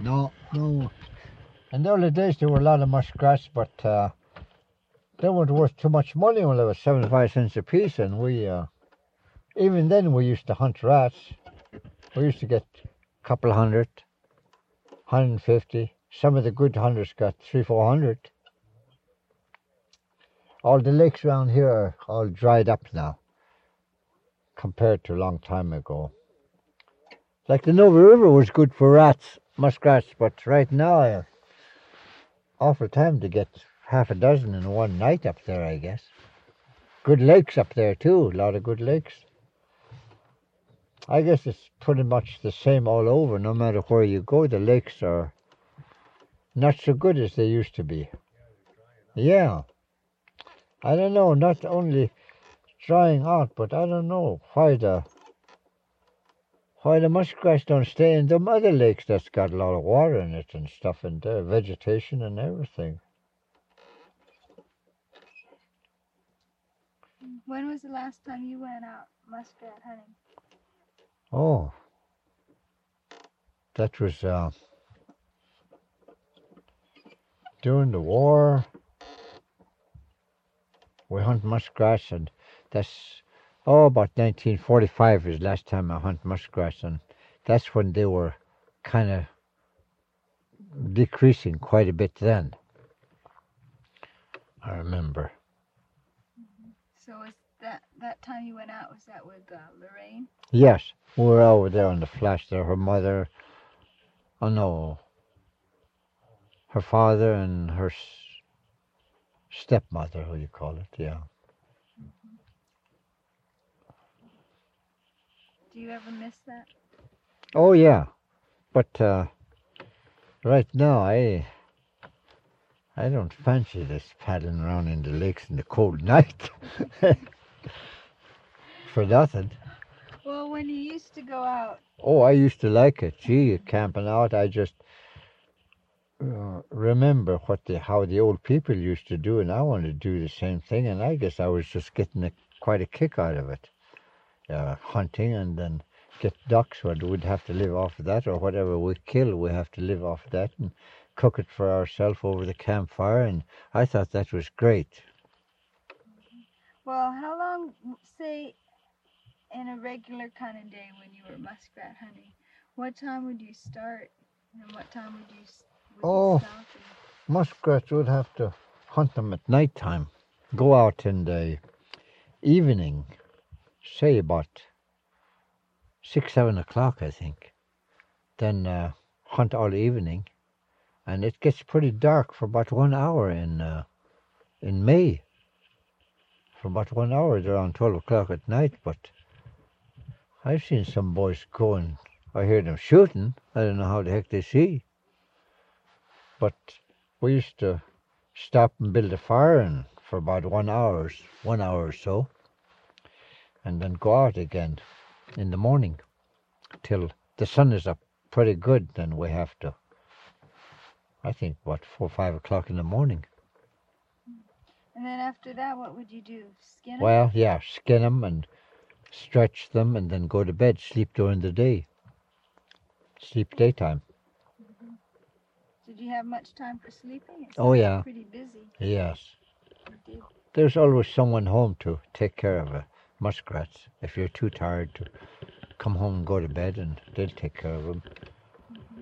In the early days there were a lot of muskrats, but they weren't worth too much money when they were 75 cents a piece, and we even then we used to hunt rats. We used to get a couple hundred, 150. Some of the good hunters got 300-400. All the lakes around here are all dried up now compared to a long time ago. Like the Nova River was good for rats, muskrats, but right now, awful time to get half a dozen in one night up there, I guess. Good lakes up there too, a lot of good lakes. I guess it's pretty much the same all over, no matter where you go. The lakes are not so good as they used to be. Yeah. I don't know, not only drying out, but I don't know why the muskrats don't stay in them other lakes that's got a lot of water in it and stuff in there, vegetation and everything. When was the last time you went out muskrat hunting? Oh, that was during the war. We hunt muskrats, and that's about 1945 is the last time I hunt muskrats, and that's when they were kind of decreasing quite a bit then. I remember. So was that time you went out, was that with Lorraine? Yes, we were over there on the flash there. Her mother, her father and her stepmother, what do you call it, yeah. Do you ever miss that? Oh yeah, but right now I don't fancy this paddling around in the lakes in the cold night. For nothing. Well, when you used to go out. Oh, I used to like it. Gee, camping out, I just remember how the old people used to do, and I wanted to do the same thing, and I guess I was just getting quite a kick out of it. Hunting and then get ducks, but we'd have to live off of that, or whatever we kill, we have to live off of that and cook it for ourselves over the campfire, and I thought that was great. Well, how long, say, in a regular kind of day when you were muskrat hunting, what time would you start and what time would you stop? Muskrats would have to hunt them at night time. Go out in the evening, say about 6-7 o'clock, I think. Then hunt all evening, and it gets pretty dark for about 1 hour in May. For about 1 hour, they're around 12 o'clock at night, but I've seen some boys going, I hear them shooting, I don't know how the heck they see. But we used to stop and build a fire and for about 1 hour or so, and then go out again in the morning till the sun is up pretty good. Then we have to, I think, 4 or 5 o'clock in the morning. And then after that, what would you do? Skin them? Well, yeah, skin them and stretch them and then go to bed, sleep during the day. Sleep daytime. Mm-hmm. Did you have much time for sleeping? It Oh, yeah. Pretty busy. Yes. You did. There's always someone home to take care of muskrats. If you're too tired to come home and go to bed, and they'll take care of them. Mm-hmm.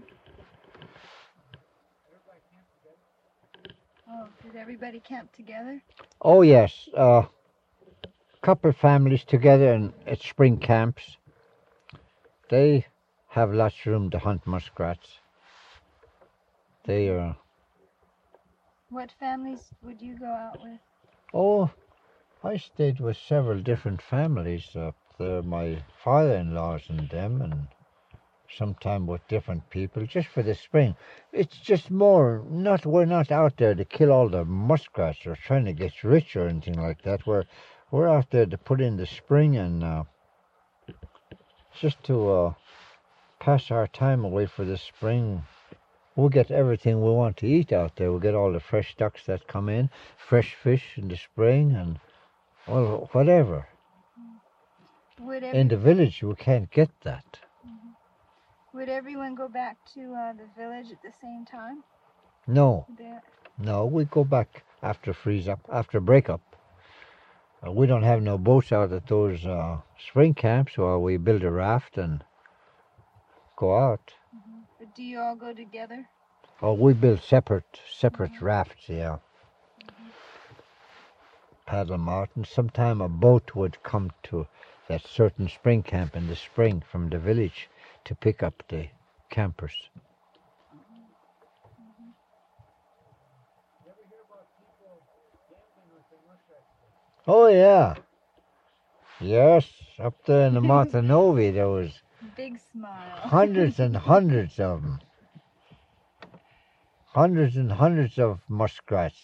Oh, did everybody camp together? Oh, yes. Couple families together at spring camps. They have lots of room to hunt muskrats. They are. What families would you go out with? Oh, I stayed with several different families up there. My father-in-laws and them, and sometime with different people, just for the spring. It's just more. We're not out there to kill all the muskrats or trying to get rich or anything like that. We're out there to put in the spring and just to pass our time away for the spring. We'll get everything we want to eat out there. We'll get all the fresh ducks that come in, fresh fish in the spring, and well, whatever. In the village, we can't get that. Would everyone go back to the village at the same time? No, we go back after freeze up, after break up. We don't have no boats out at those spring camps, so we build a raft and go out. But do you all go together? Oh, we build separate rafts, yeah. Paddle them out, and sometime a boat would come to that certain spring camp in the spring from the village to pick up the campers. Oh yeah. Yes, up there in the Montanovi there was Big smile. hundreds and hundreds of them. Hundreds and hundreds of muskrats.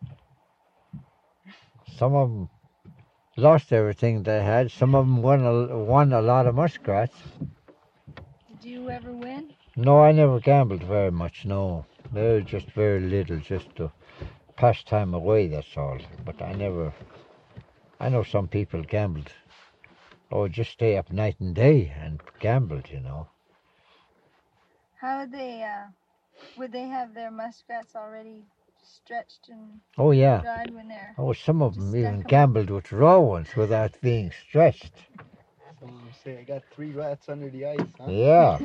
Some of them lost everything they had. Some of them won a lot of muskrats. Did you ever win? No, I never gambled very much, no. They were just very little, just to pass time away, that's all. But I know some people gambled. Oh, just stay up night and day and gambled, you know. How would they have their muskrats already stretched and Oh, yeah. dried when they're... Oh, some of them Just even stack 'em gambled with raw ones without being stretched. Someone will say, I got 3 rats under the ice, huh? Yeah.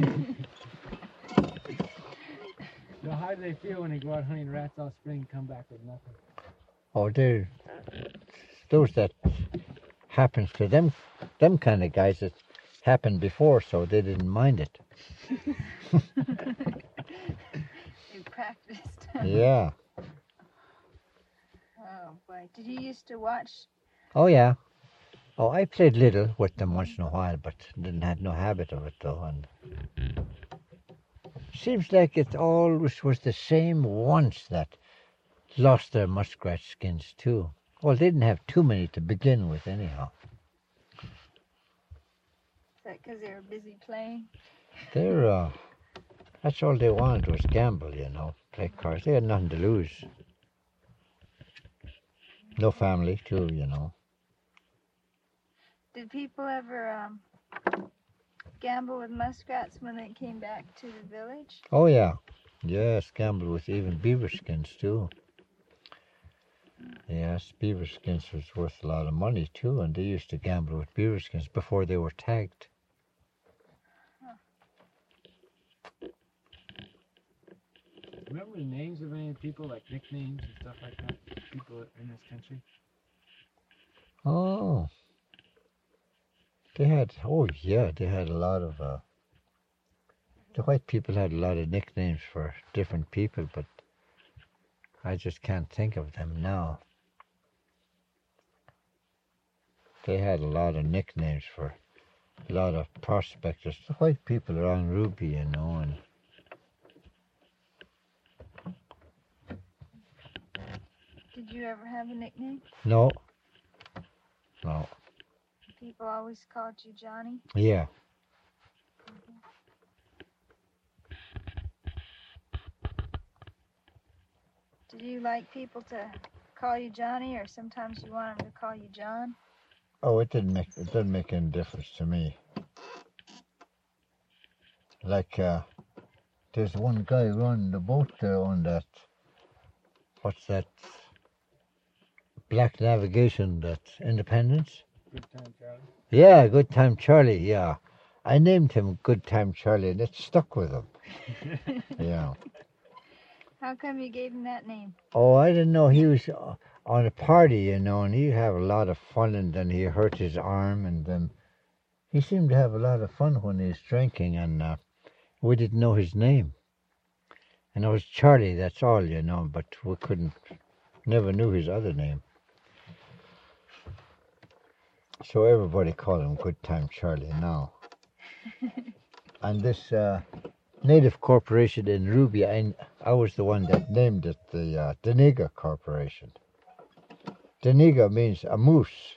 So how do they feel when they go out hunting rats all spring and come back with nothing? Oh, those that happens to them kind of guys, it happened before, so they didn't mind it. You practiced. Yeah. Oh, boy. Did you used to watch? Oh, yeah. Oh, I played little with them once in a while, but didn't have no habit of it, though. And seems like it always was the same ones that lost their muskrat skins, too. Well, they didn't have too many to begin with, anyhow. Is that because they were busy playing? That's all they wanted was gamble, you know, play cards. They had nothing to lose. No family, too, you know. Did people ever gamble with muskrats when they came back to the village? Oh, yeah. Yes, gamble with even beaver skins, too. Yes, beaver skins was worth a lot of money, too, and they used to gamble with beaver skins before they were tagged. Remember the names of any people, like nicknames and stuff like that? People in this country? Oh. They had a lot of, the white people had a lot of nicknames for different people, but I just can't think of them now. They had a lot of nicknames for a lot of prospectors. The white people around Ruby, you know, and Did you ever have a nickname? no. People always called you Johnny? Yeah. Did you like people to call you Johnny, or sometimes you want them to call you John? Oh, it didn't make any difference to me. Like, there's one guy running the boat there on that, what's that, Black Navigation, that Independence? Good time, Charlie. Yeah, Good Time Charlie, yeah. I named him Good Time Charlie, and it stuck with him. Yeah. How come you gave him that name? Oh, I didn't know he was on a party, you know, and he'd have a lot of fun, and then he hurt his arm, and then he seemed to have a lot of fun when he was drinking, and we didn't know his name. And it was Charlie, that's all, but we never knew his other name. So everybody called him Good Time Charlie now. And this native corporation in Ruby, I was the one that named it the Daniga Corporation. Daniga means a moose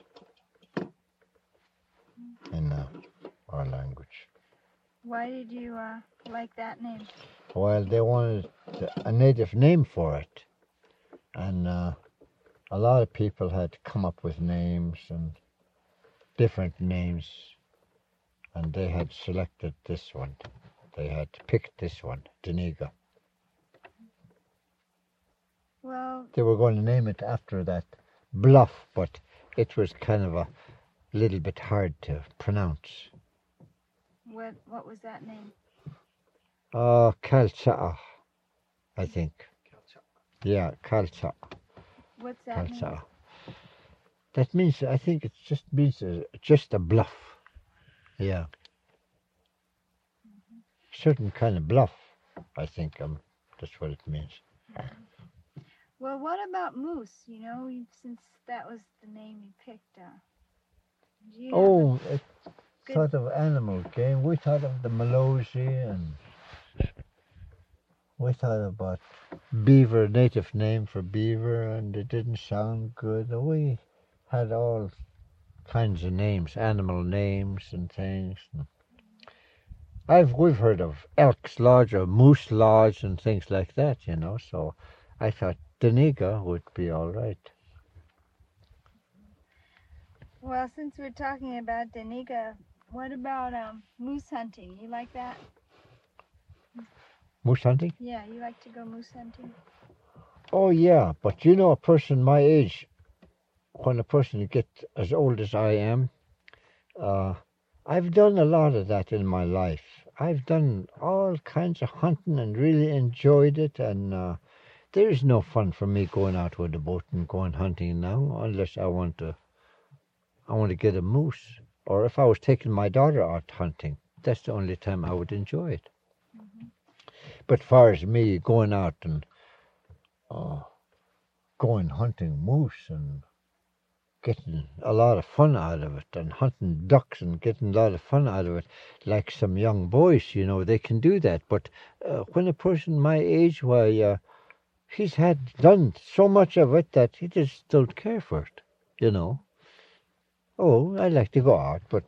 in our language. Why did you like that name? Well, they wanted a native name for it. And a lot of people had come up with names and different names. And they had selected this one. They had picked this one, Daniga. Well, They were going to name it after that bluff, but it was kind of a little bit hard to pronounce. what was that name? Kalcha'a, I think. Yeah, Kalcha'a. What's that mean? Kalcha'a. That means, I think it just means just a bluff. Yeah. Certain kind of bluff, I think. That's what it means. Well, what about moose? Since that was the name you picked. Do you have It's good- sort of animal game. We thought of the Malosi, and we thought about beaver, native name for beaver, and it didn't sound good. We had all kinds of names, animal names and things. We've heard of Elks Lodge or Moose Lodge and things like that, so I thought Daniga would be all right. Well, since we're talking about Daniga, what about moose hunting? You like that? Moose hunting? Yeah, you like to go moose hunting? Oh, yeah, but a person my age, when a person gets as old as I am, I've done a lot of that in my life. I've done all kinds of hunting and really enjoyed it, and there is no fun for me going out with a boat and going hunting now, unless I want to get a moose, or if I was taking my daughter out hunting, that's the only time I would enjoy it. Mm-hmm. But as far as me going out and going hunting moose and getting a lot of fun out of it, and hunting ducks and getting a lot of fun out of it, like some young boys, they can do that. But when a person my age, why, he's done so much of it that he just don't care for it, Oh, I like to go out, but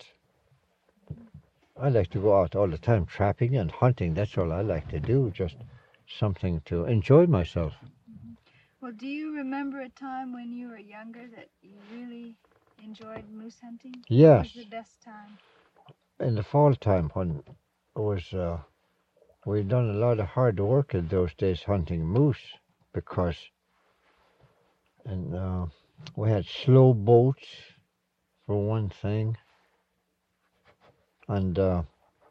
I like to go out all the time, trapping and hunting. That's all I like to do, just something to enjoy myself. Well, do you remember a time when you were younger that you really enjoyed moose hunting? Yes. What was the best time? In the fall time, when it was, we'd done a lot of hard work in those days hunting moose, because we had slow boats, for one thing, and a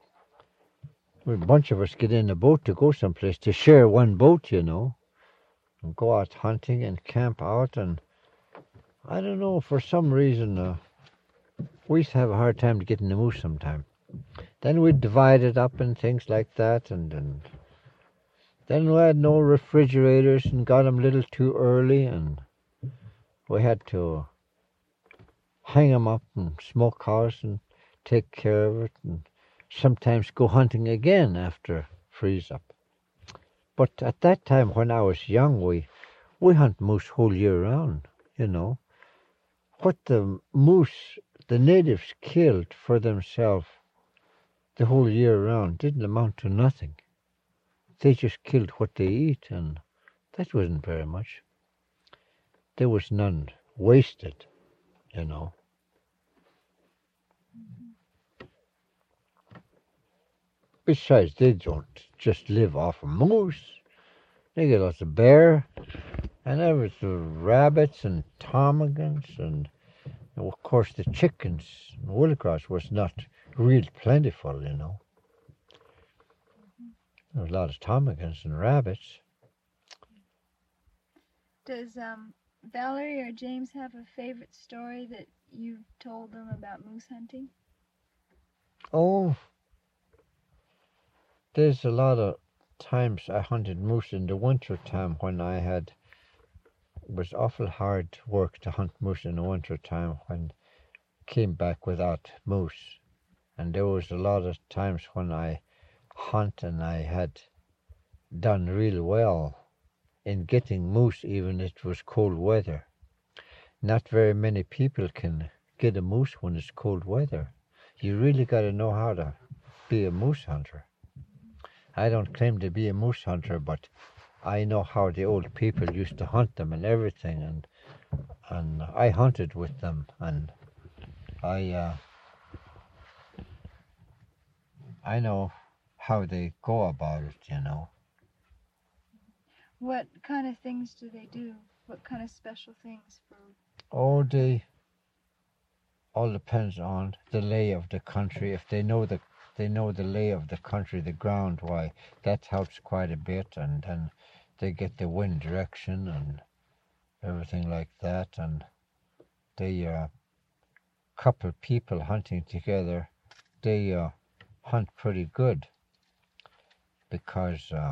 bunch of us get in a boat to go someplace, to share one boat, and go out hunting and camp out. And I don't know, for some reason, we used to have a hard time to get in the moose sometime. Then we'd divide it up and things like that, and then we had no refrigerators and got them a little too early, and we had to hang them up in smokehouse and take care of it, and sometimes go hunting again after freeze up. But at that time, when I was young, we hunt moose whole year round, What the natives killed for themselves the whole year round didn't amount to nothing. They just killed what they eat, and that wasn't very much. There was none wasted, Besides, they don't just live off of moose. They get lots of bear, and there was the rabbits and ptarmigans, and of course the chickens. Willowgrass was not real plentiful, There was a lot of ptarmigans and rabbits. Does Valerie or James have a favorite story that you've told them about moose hunting? Oh, there's a lot of times I hunted moose in the winter time when it was awful hard work to hunt moose in the winter time when came back without moose. And there was a lot of times when I hunt and I had done real well in getting moose even if it was cold weather. Not very many people can get a moose when it's cold weather. You really got to know how to be a moose hunter. I don't claim to be a moose hunter, but I know how the old people used to hunt them and everything, and I hunted with them, and I know how they go about it, you know. What kind of things do they do? What kind of special things for? Oh, they all depends on the lay of the country. If they know the lay of the country, the ground, why that helps quite a bit, and then they get the wind direction and everything like that, and they couple people hunting together, they hunt pretty good because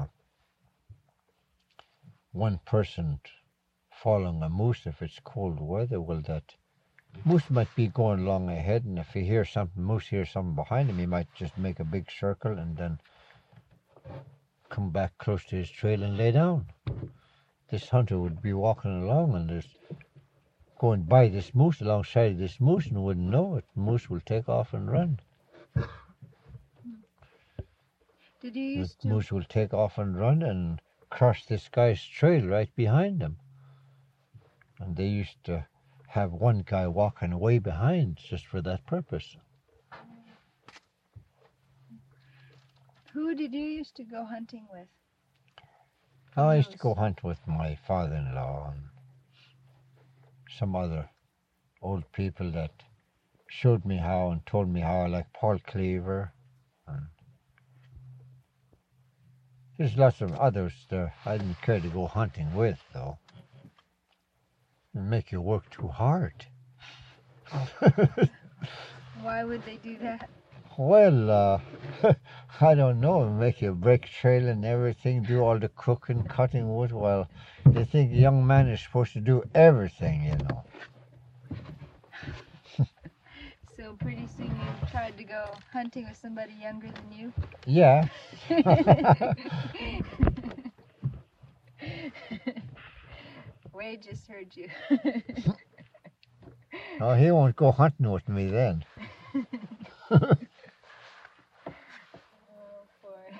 one person following a moose, if it's cold weather, well, that moose might be going along ahead, and if he hears something, moose hears something behind him, he might just make a big circle and then come back close to his trail and lay down. This hunter would be walking along and there's going by this moose alongside of this moose and wouldn't know it. The moose will take off and run. Did you used The to? moose will take off and run and cross this guy's trail right behind him. And they used to have one guy walking way behind just for that purpose. Who did you used to go hunting with? I used to go hunt with my father-in-law and some other old people that showed me how and told me how, like Paul Cleaver. And there's lots of others there I didn't care to go hunting with, though. It'd make you work too hard. Why would they do that? Well, I don't know. It'd make you break trail and everything, do all the cooking, cutting wood. Well, they think a young man is supposed to do everything, you know. So pretty soon you tried to go hunting with somebody younger than you? Yeah. Wade just heard you. Oh, he won't go hunting with me then. Oh, boy.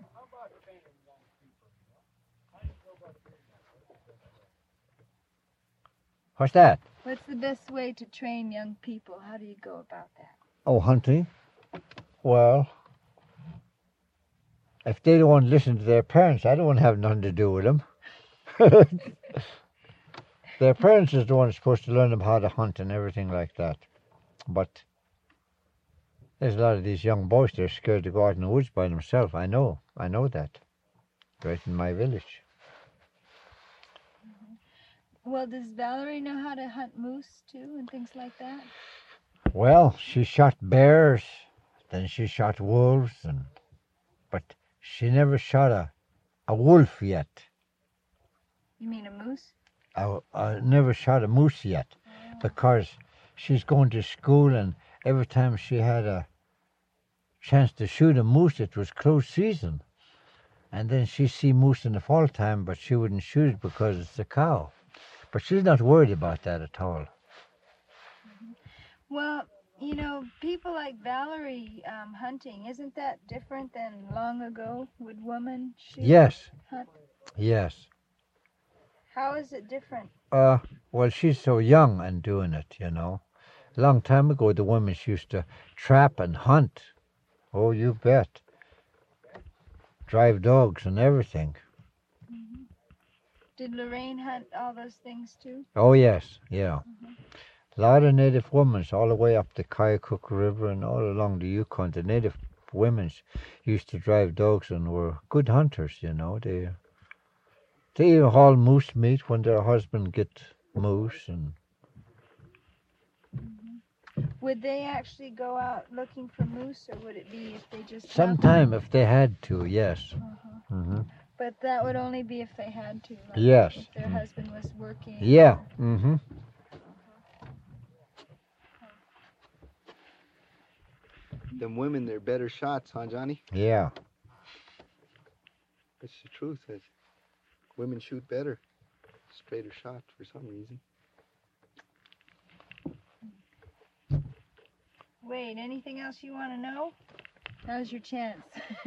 What's that? What's the best way to train young people? How do you go about that? Oh, hunting? Well, if they don't want to listen to their parents, I don't want to have nothing to do with them. Their parents is the ones supposed to learn them how to hunt and everything like that. But there's a lot of these young boys, they're scared to go out in the woods by themselves. I know that. Right in my village. Well, does Valerie know how to hunt moose too and things like that? Well, she shot bears, then she shot wolves, but she never shot a wolf yet. You mean a moose? I never shot a moose yet because she's going to school, and every time she had a chance to shoot a moose, it was close season. And then she see moose in the fall time, but she wouldn't shoot it because it's a cow. But she's not worried about that at all. Well, you know, people like Valerie hunting, isn't that different than long ago? Would women shoot? Yes. Hunt? Yes. How is it different? Well, she's so young and doing it, you know. A long time ago, the women used to trap and hunt. Oh, you bet. Drive dogs and everything. Mm-hmm. Did Lorraine hunt all those things too? Oh, yes, yeah. A lot of native women all the way up the Kyaukuk River and all along the Yukon. The native women used to drive dogs and were good hunters, you know. They haul moose meat when their husband get moose. And Would they actually go out looking for moose, or would it be if they just sometime if they had to, yes. Uh-huh. Hmm But that would only be if they had to. Like Yes. If their husband was working. Yeah. Mm-hmm. Them women, they're better shots, huh, Johnny? Yeah. That's the truth. Women shoot better. Straighter shot for some reason. Wait, anything else you want to know? Now's your chance.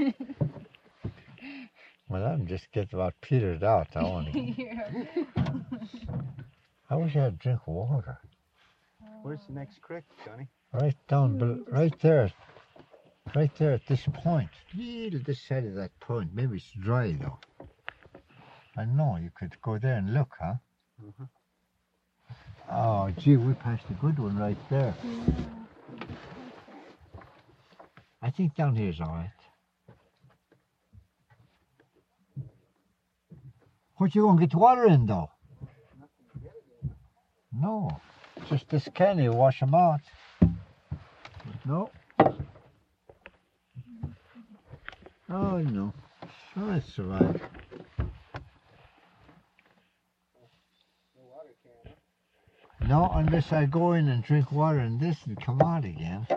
Well, I'm just getting about petered out. I want to. I wish I had a drink of water. Where's the next creek, Johnny? Right down, right there. Right there at this point. Little this side of that point. Maybe it's dry though. I know, you could go there and look, huh? Mm-hmm. Oh, gee, we passed a good one right there. I think down here is all right. What you gonna get water in though? No, just this can you wash them out. No. Oh no, oh, it's all right. No, unless I go in and drink water in this and come out again.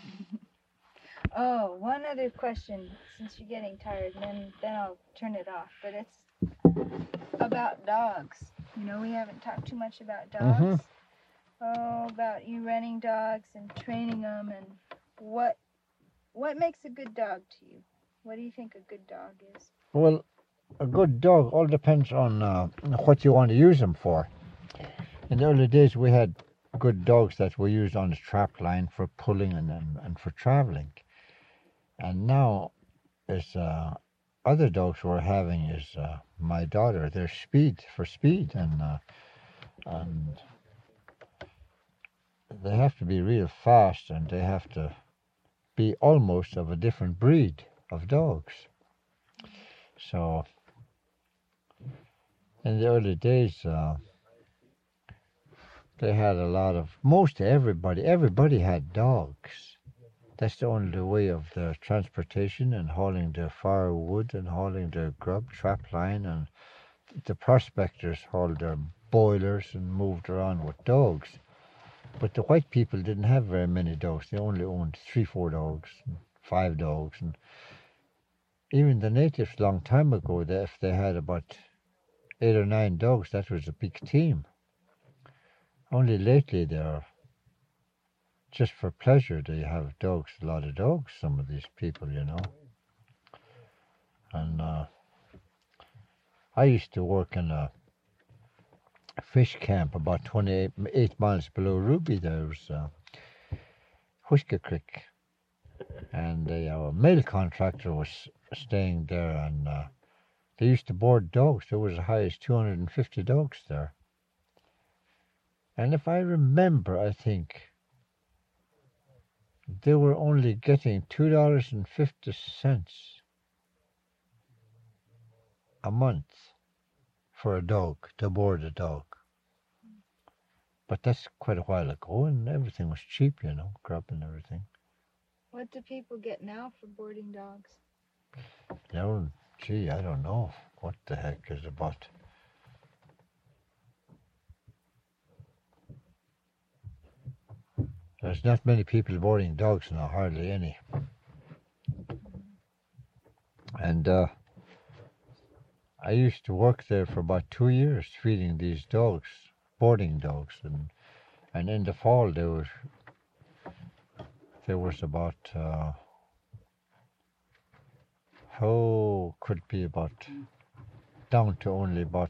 Oh, one other question, since you're getting tired, and then I'll turn it off. But it's about dogs. You know, we haven't talked too much about dogs. Mhm. Oh, about you running dogs and training them, and what makes a good dog to you? What do you think a good dog is? Well, a good dog all depends on what you want to use them for. In the early days, we had good dogs that were used on the trap line for pulling and for traveling. And now, is other dogs we're having is my daughter. They're speed, and they have to be real fast, and they have to be almost of a different breed of dogs. So, in the early days, they had a lot of, everybody had dogs. That's the only way of their transportation and hauling their firewood and hauling their grub, trap line, and the prospectors hauled their boilers and moved around with dogs. But the white people didn't have very many dogs. They only owned 3-4 dogs, and 5 dogs. And even the natives, long time ago, if they had about 8 or 9 dogs, that was a big team. Only lately they're just for pleasure. They have dogs, a lot of dogs, some of these people, you know. And I used to work in a fish camp about 28 miles below Ruby. There was Whisker Creek. And our mail contractor was staying there, and they used to board dogs. There was as high as 250 dogs there. And if I remember, I think they were only getting $2.50 a month for a dog, to board a dog. But that's quite a while ago, and everything was cheap, you know, grub and everything. What do people get now for boarding dogs? No, gee, I don't know what the heck is about. There's not many people boarding dogs now, hardly any. And I used to work there for about 2 years feeding these dogs, boarding dogs, and in the fall there was about could be about down to only about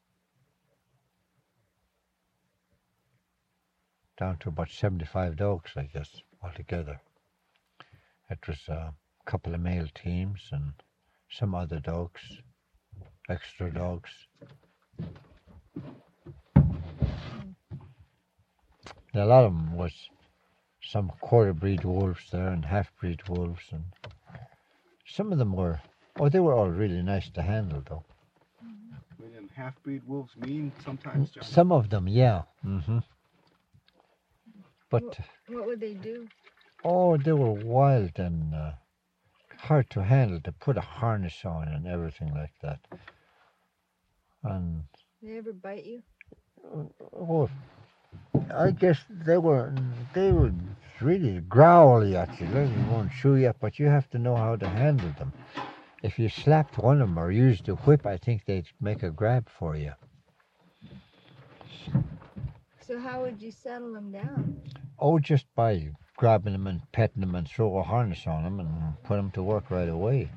down to about 75 dogs, I guess, altogether. It was a couple of male teams and some other dogs, extra dogs. And a lot of them was some quarter-breed wolves there and half-breed wolves, and some of them were, they were all really nice to handle, though. And half-breed wolves mean sometimes, John? Some of them, yeah. Mm-hmm. But What would they do? they were wild and hard to handle to put a harness on and everything like that. And They ever bite you? oh, I guess they were really growly at you. They won't chew you, but you have to know how to handle them. If you slapped one of them or used a whip, I think they'd make a grab for you. So how would you settle them down? Oh, just by grabbing them and petting them and throw a harness on them and put them to work right away.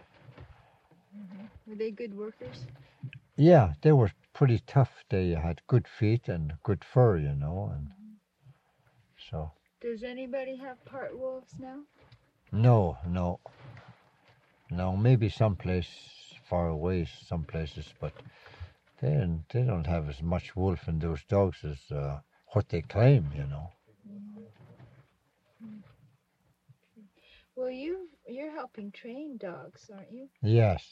Were they good workers? Yeah, they were pretty tough. They had good feet and good fur, you know, and so. Does anybody have part wolves now? No, maybe someplace far away, some places, but they don't have as much wolf in those dogs as what they claim, you know. Well, you're helping train dogs, aren't you? Yes.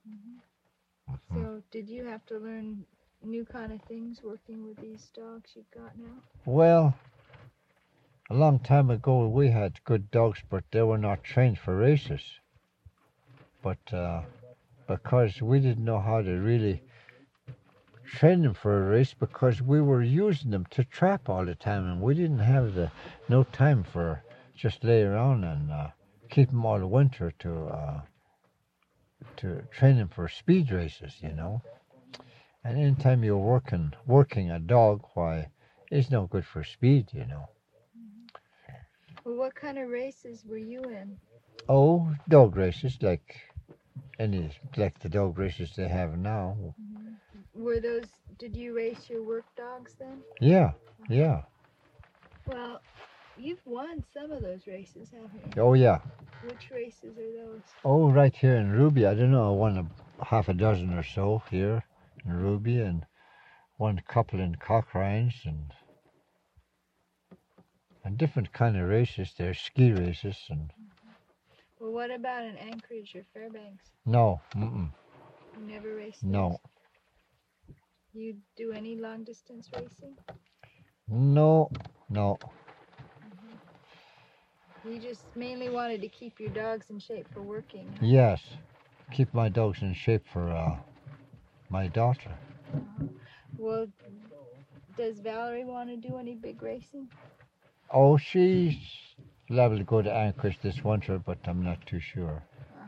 So did you have to learn new kind of things working with these dogs you've got now? Well, a long time ago we had good dogs, but they were not trained for races. But because we didn't know how to really train them for a race, because we were using them to trap all the time, and we didn't have no time for just lay around and keep them all winter to train them for speed races, you know. And anytime you're working a dog, why, it's no good for speed, you know. Well, what kind of races were you in? Oh, dog races, like the dog races they have now. Did you race your work dogs then? Yeah. Well, you've won some of those races, haven't you? Oh, yeah. Which races are those? Oh, right here in Ruby, I don't know, I won half a dozen or so here in Ruby, and won a couple in Cochrane, and different kind of races. There's ski races and. Well, what about in Anchorage or Fairbanks? No, You never raced those? no, You do any long distance racing? no. You just mainly wanted to keep your dogs in shape for working. Huh? Yes, keep my dogs in shape for my daughter. Well, does Valerie want to do any big racing? Oh, she's liable to go to Anchorage this winter, but I'm not too sure.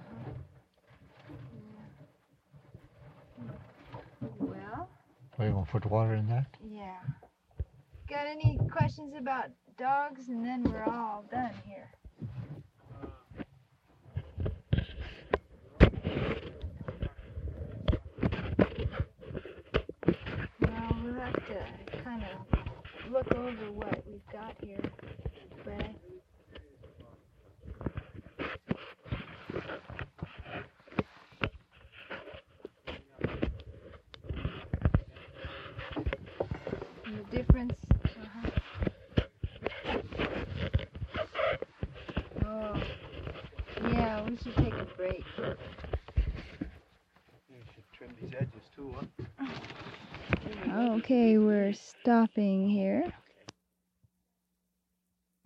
Well, Are you going to put water in that? yeah. Got any questions about dogs? And then we're all done here. Well, we'll have to kind of look over what we've got here, Brad. And the difference. Oh, yeah, we should take a break. You should trim these edges too, huh? Okay, we're stopping here.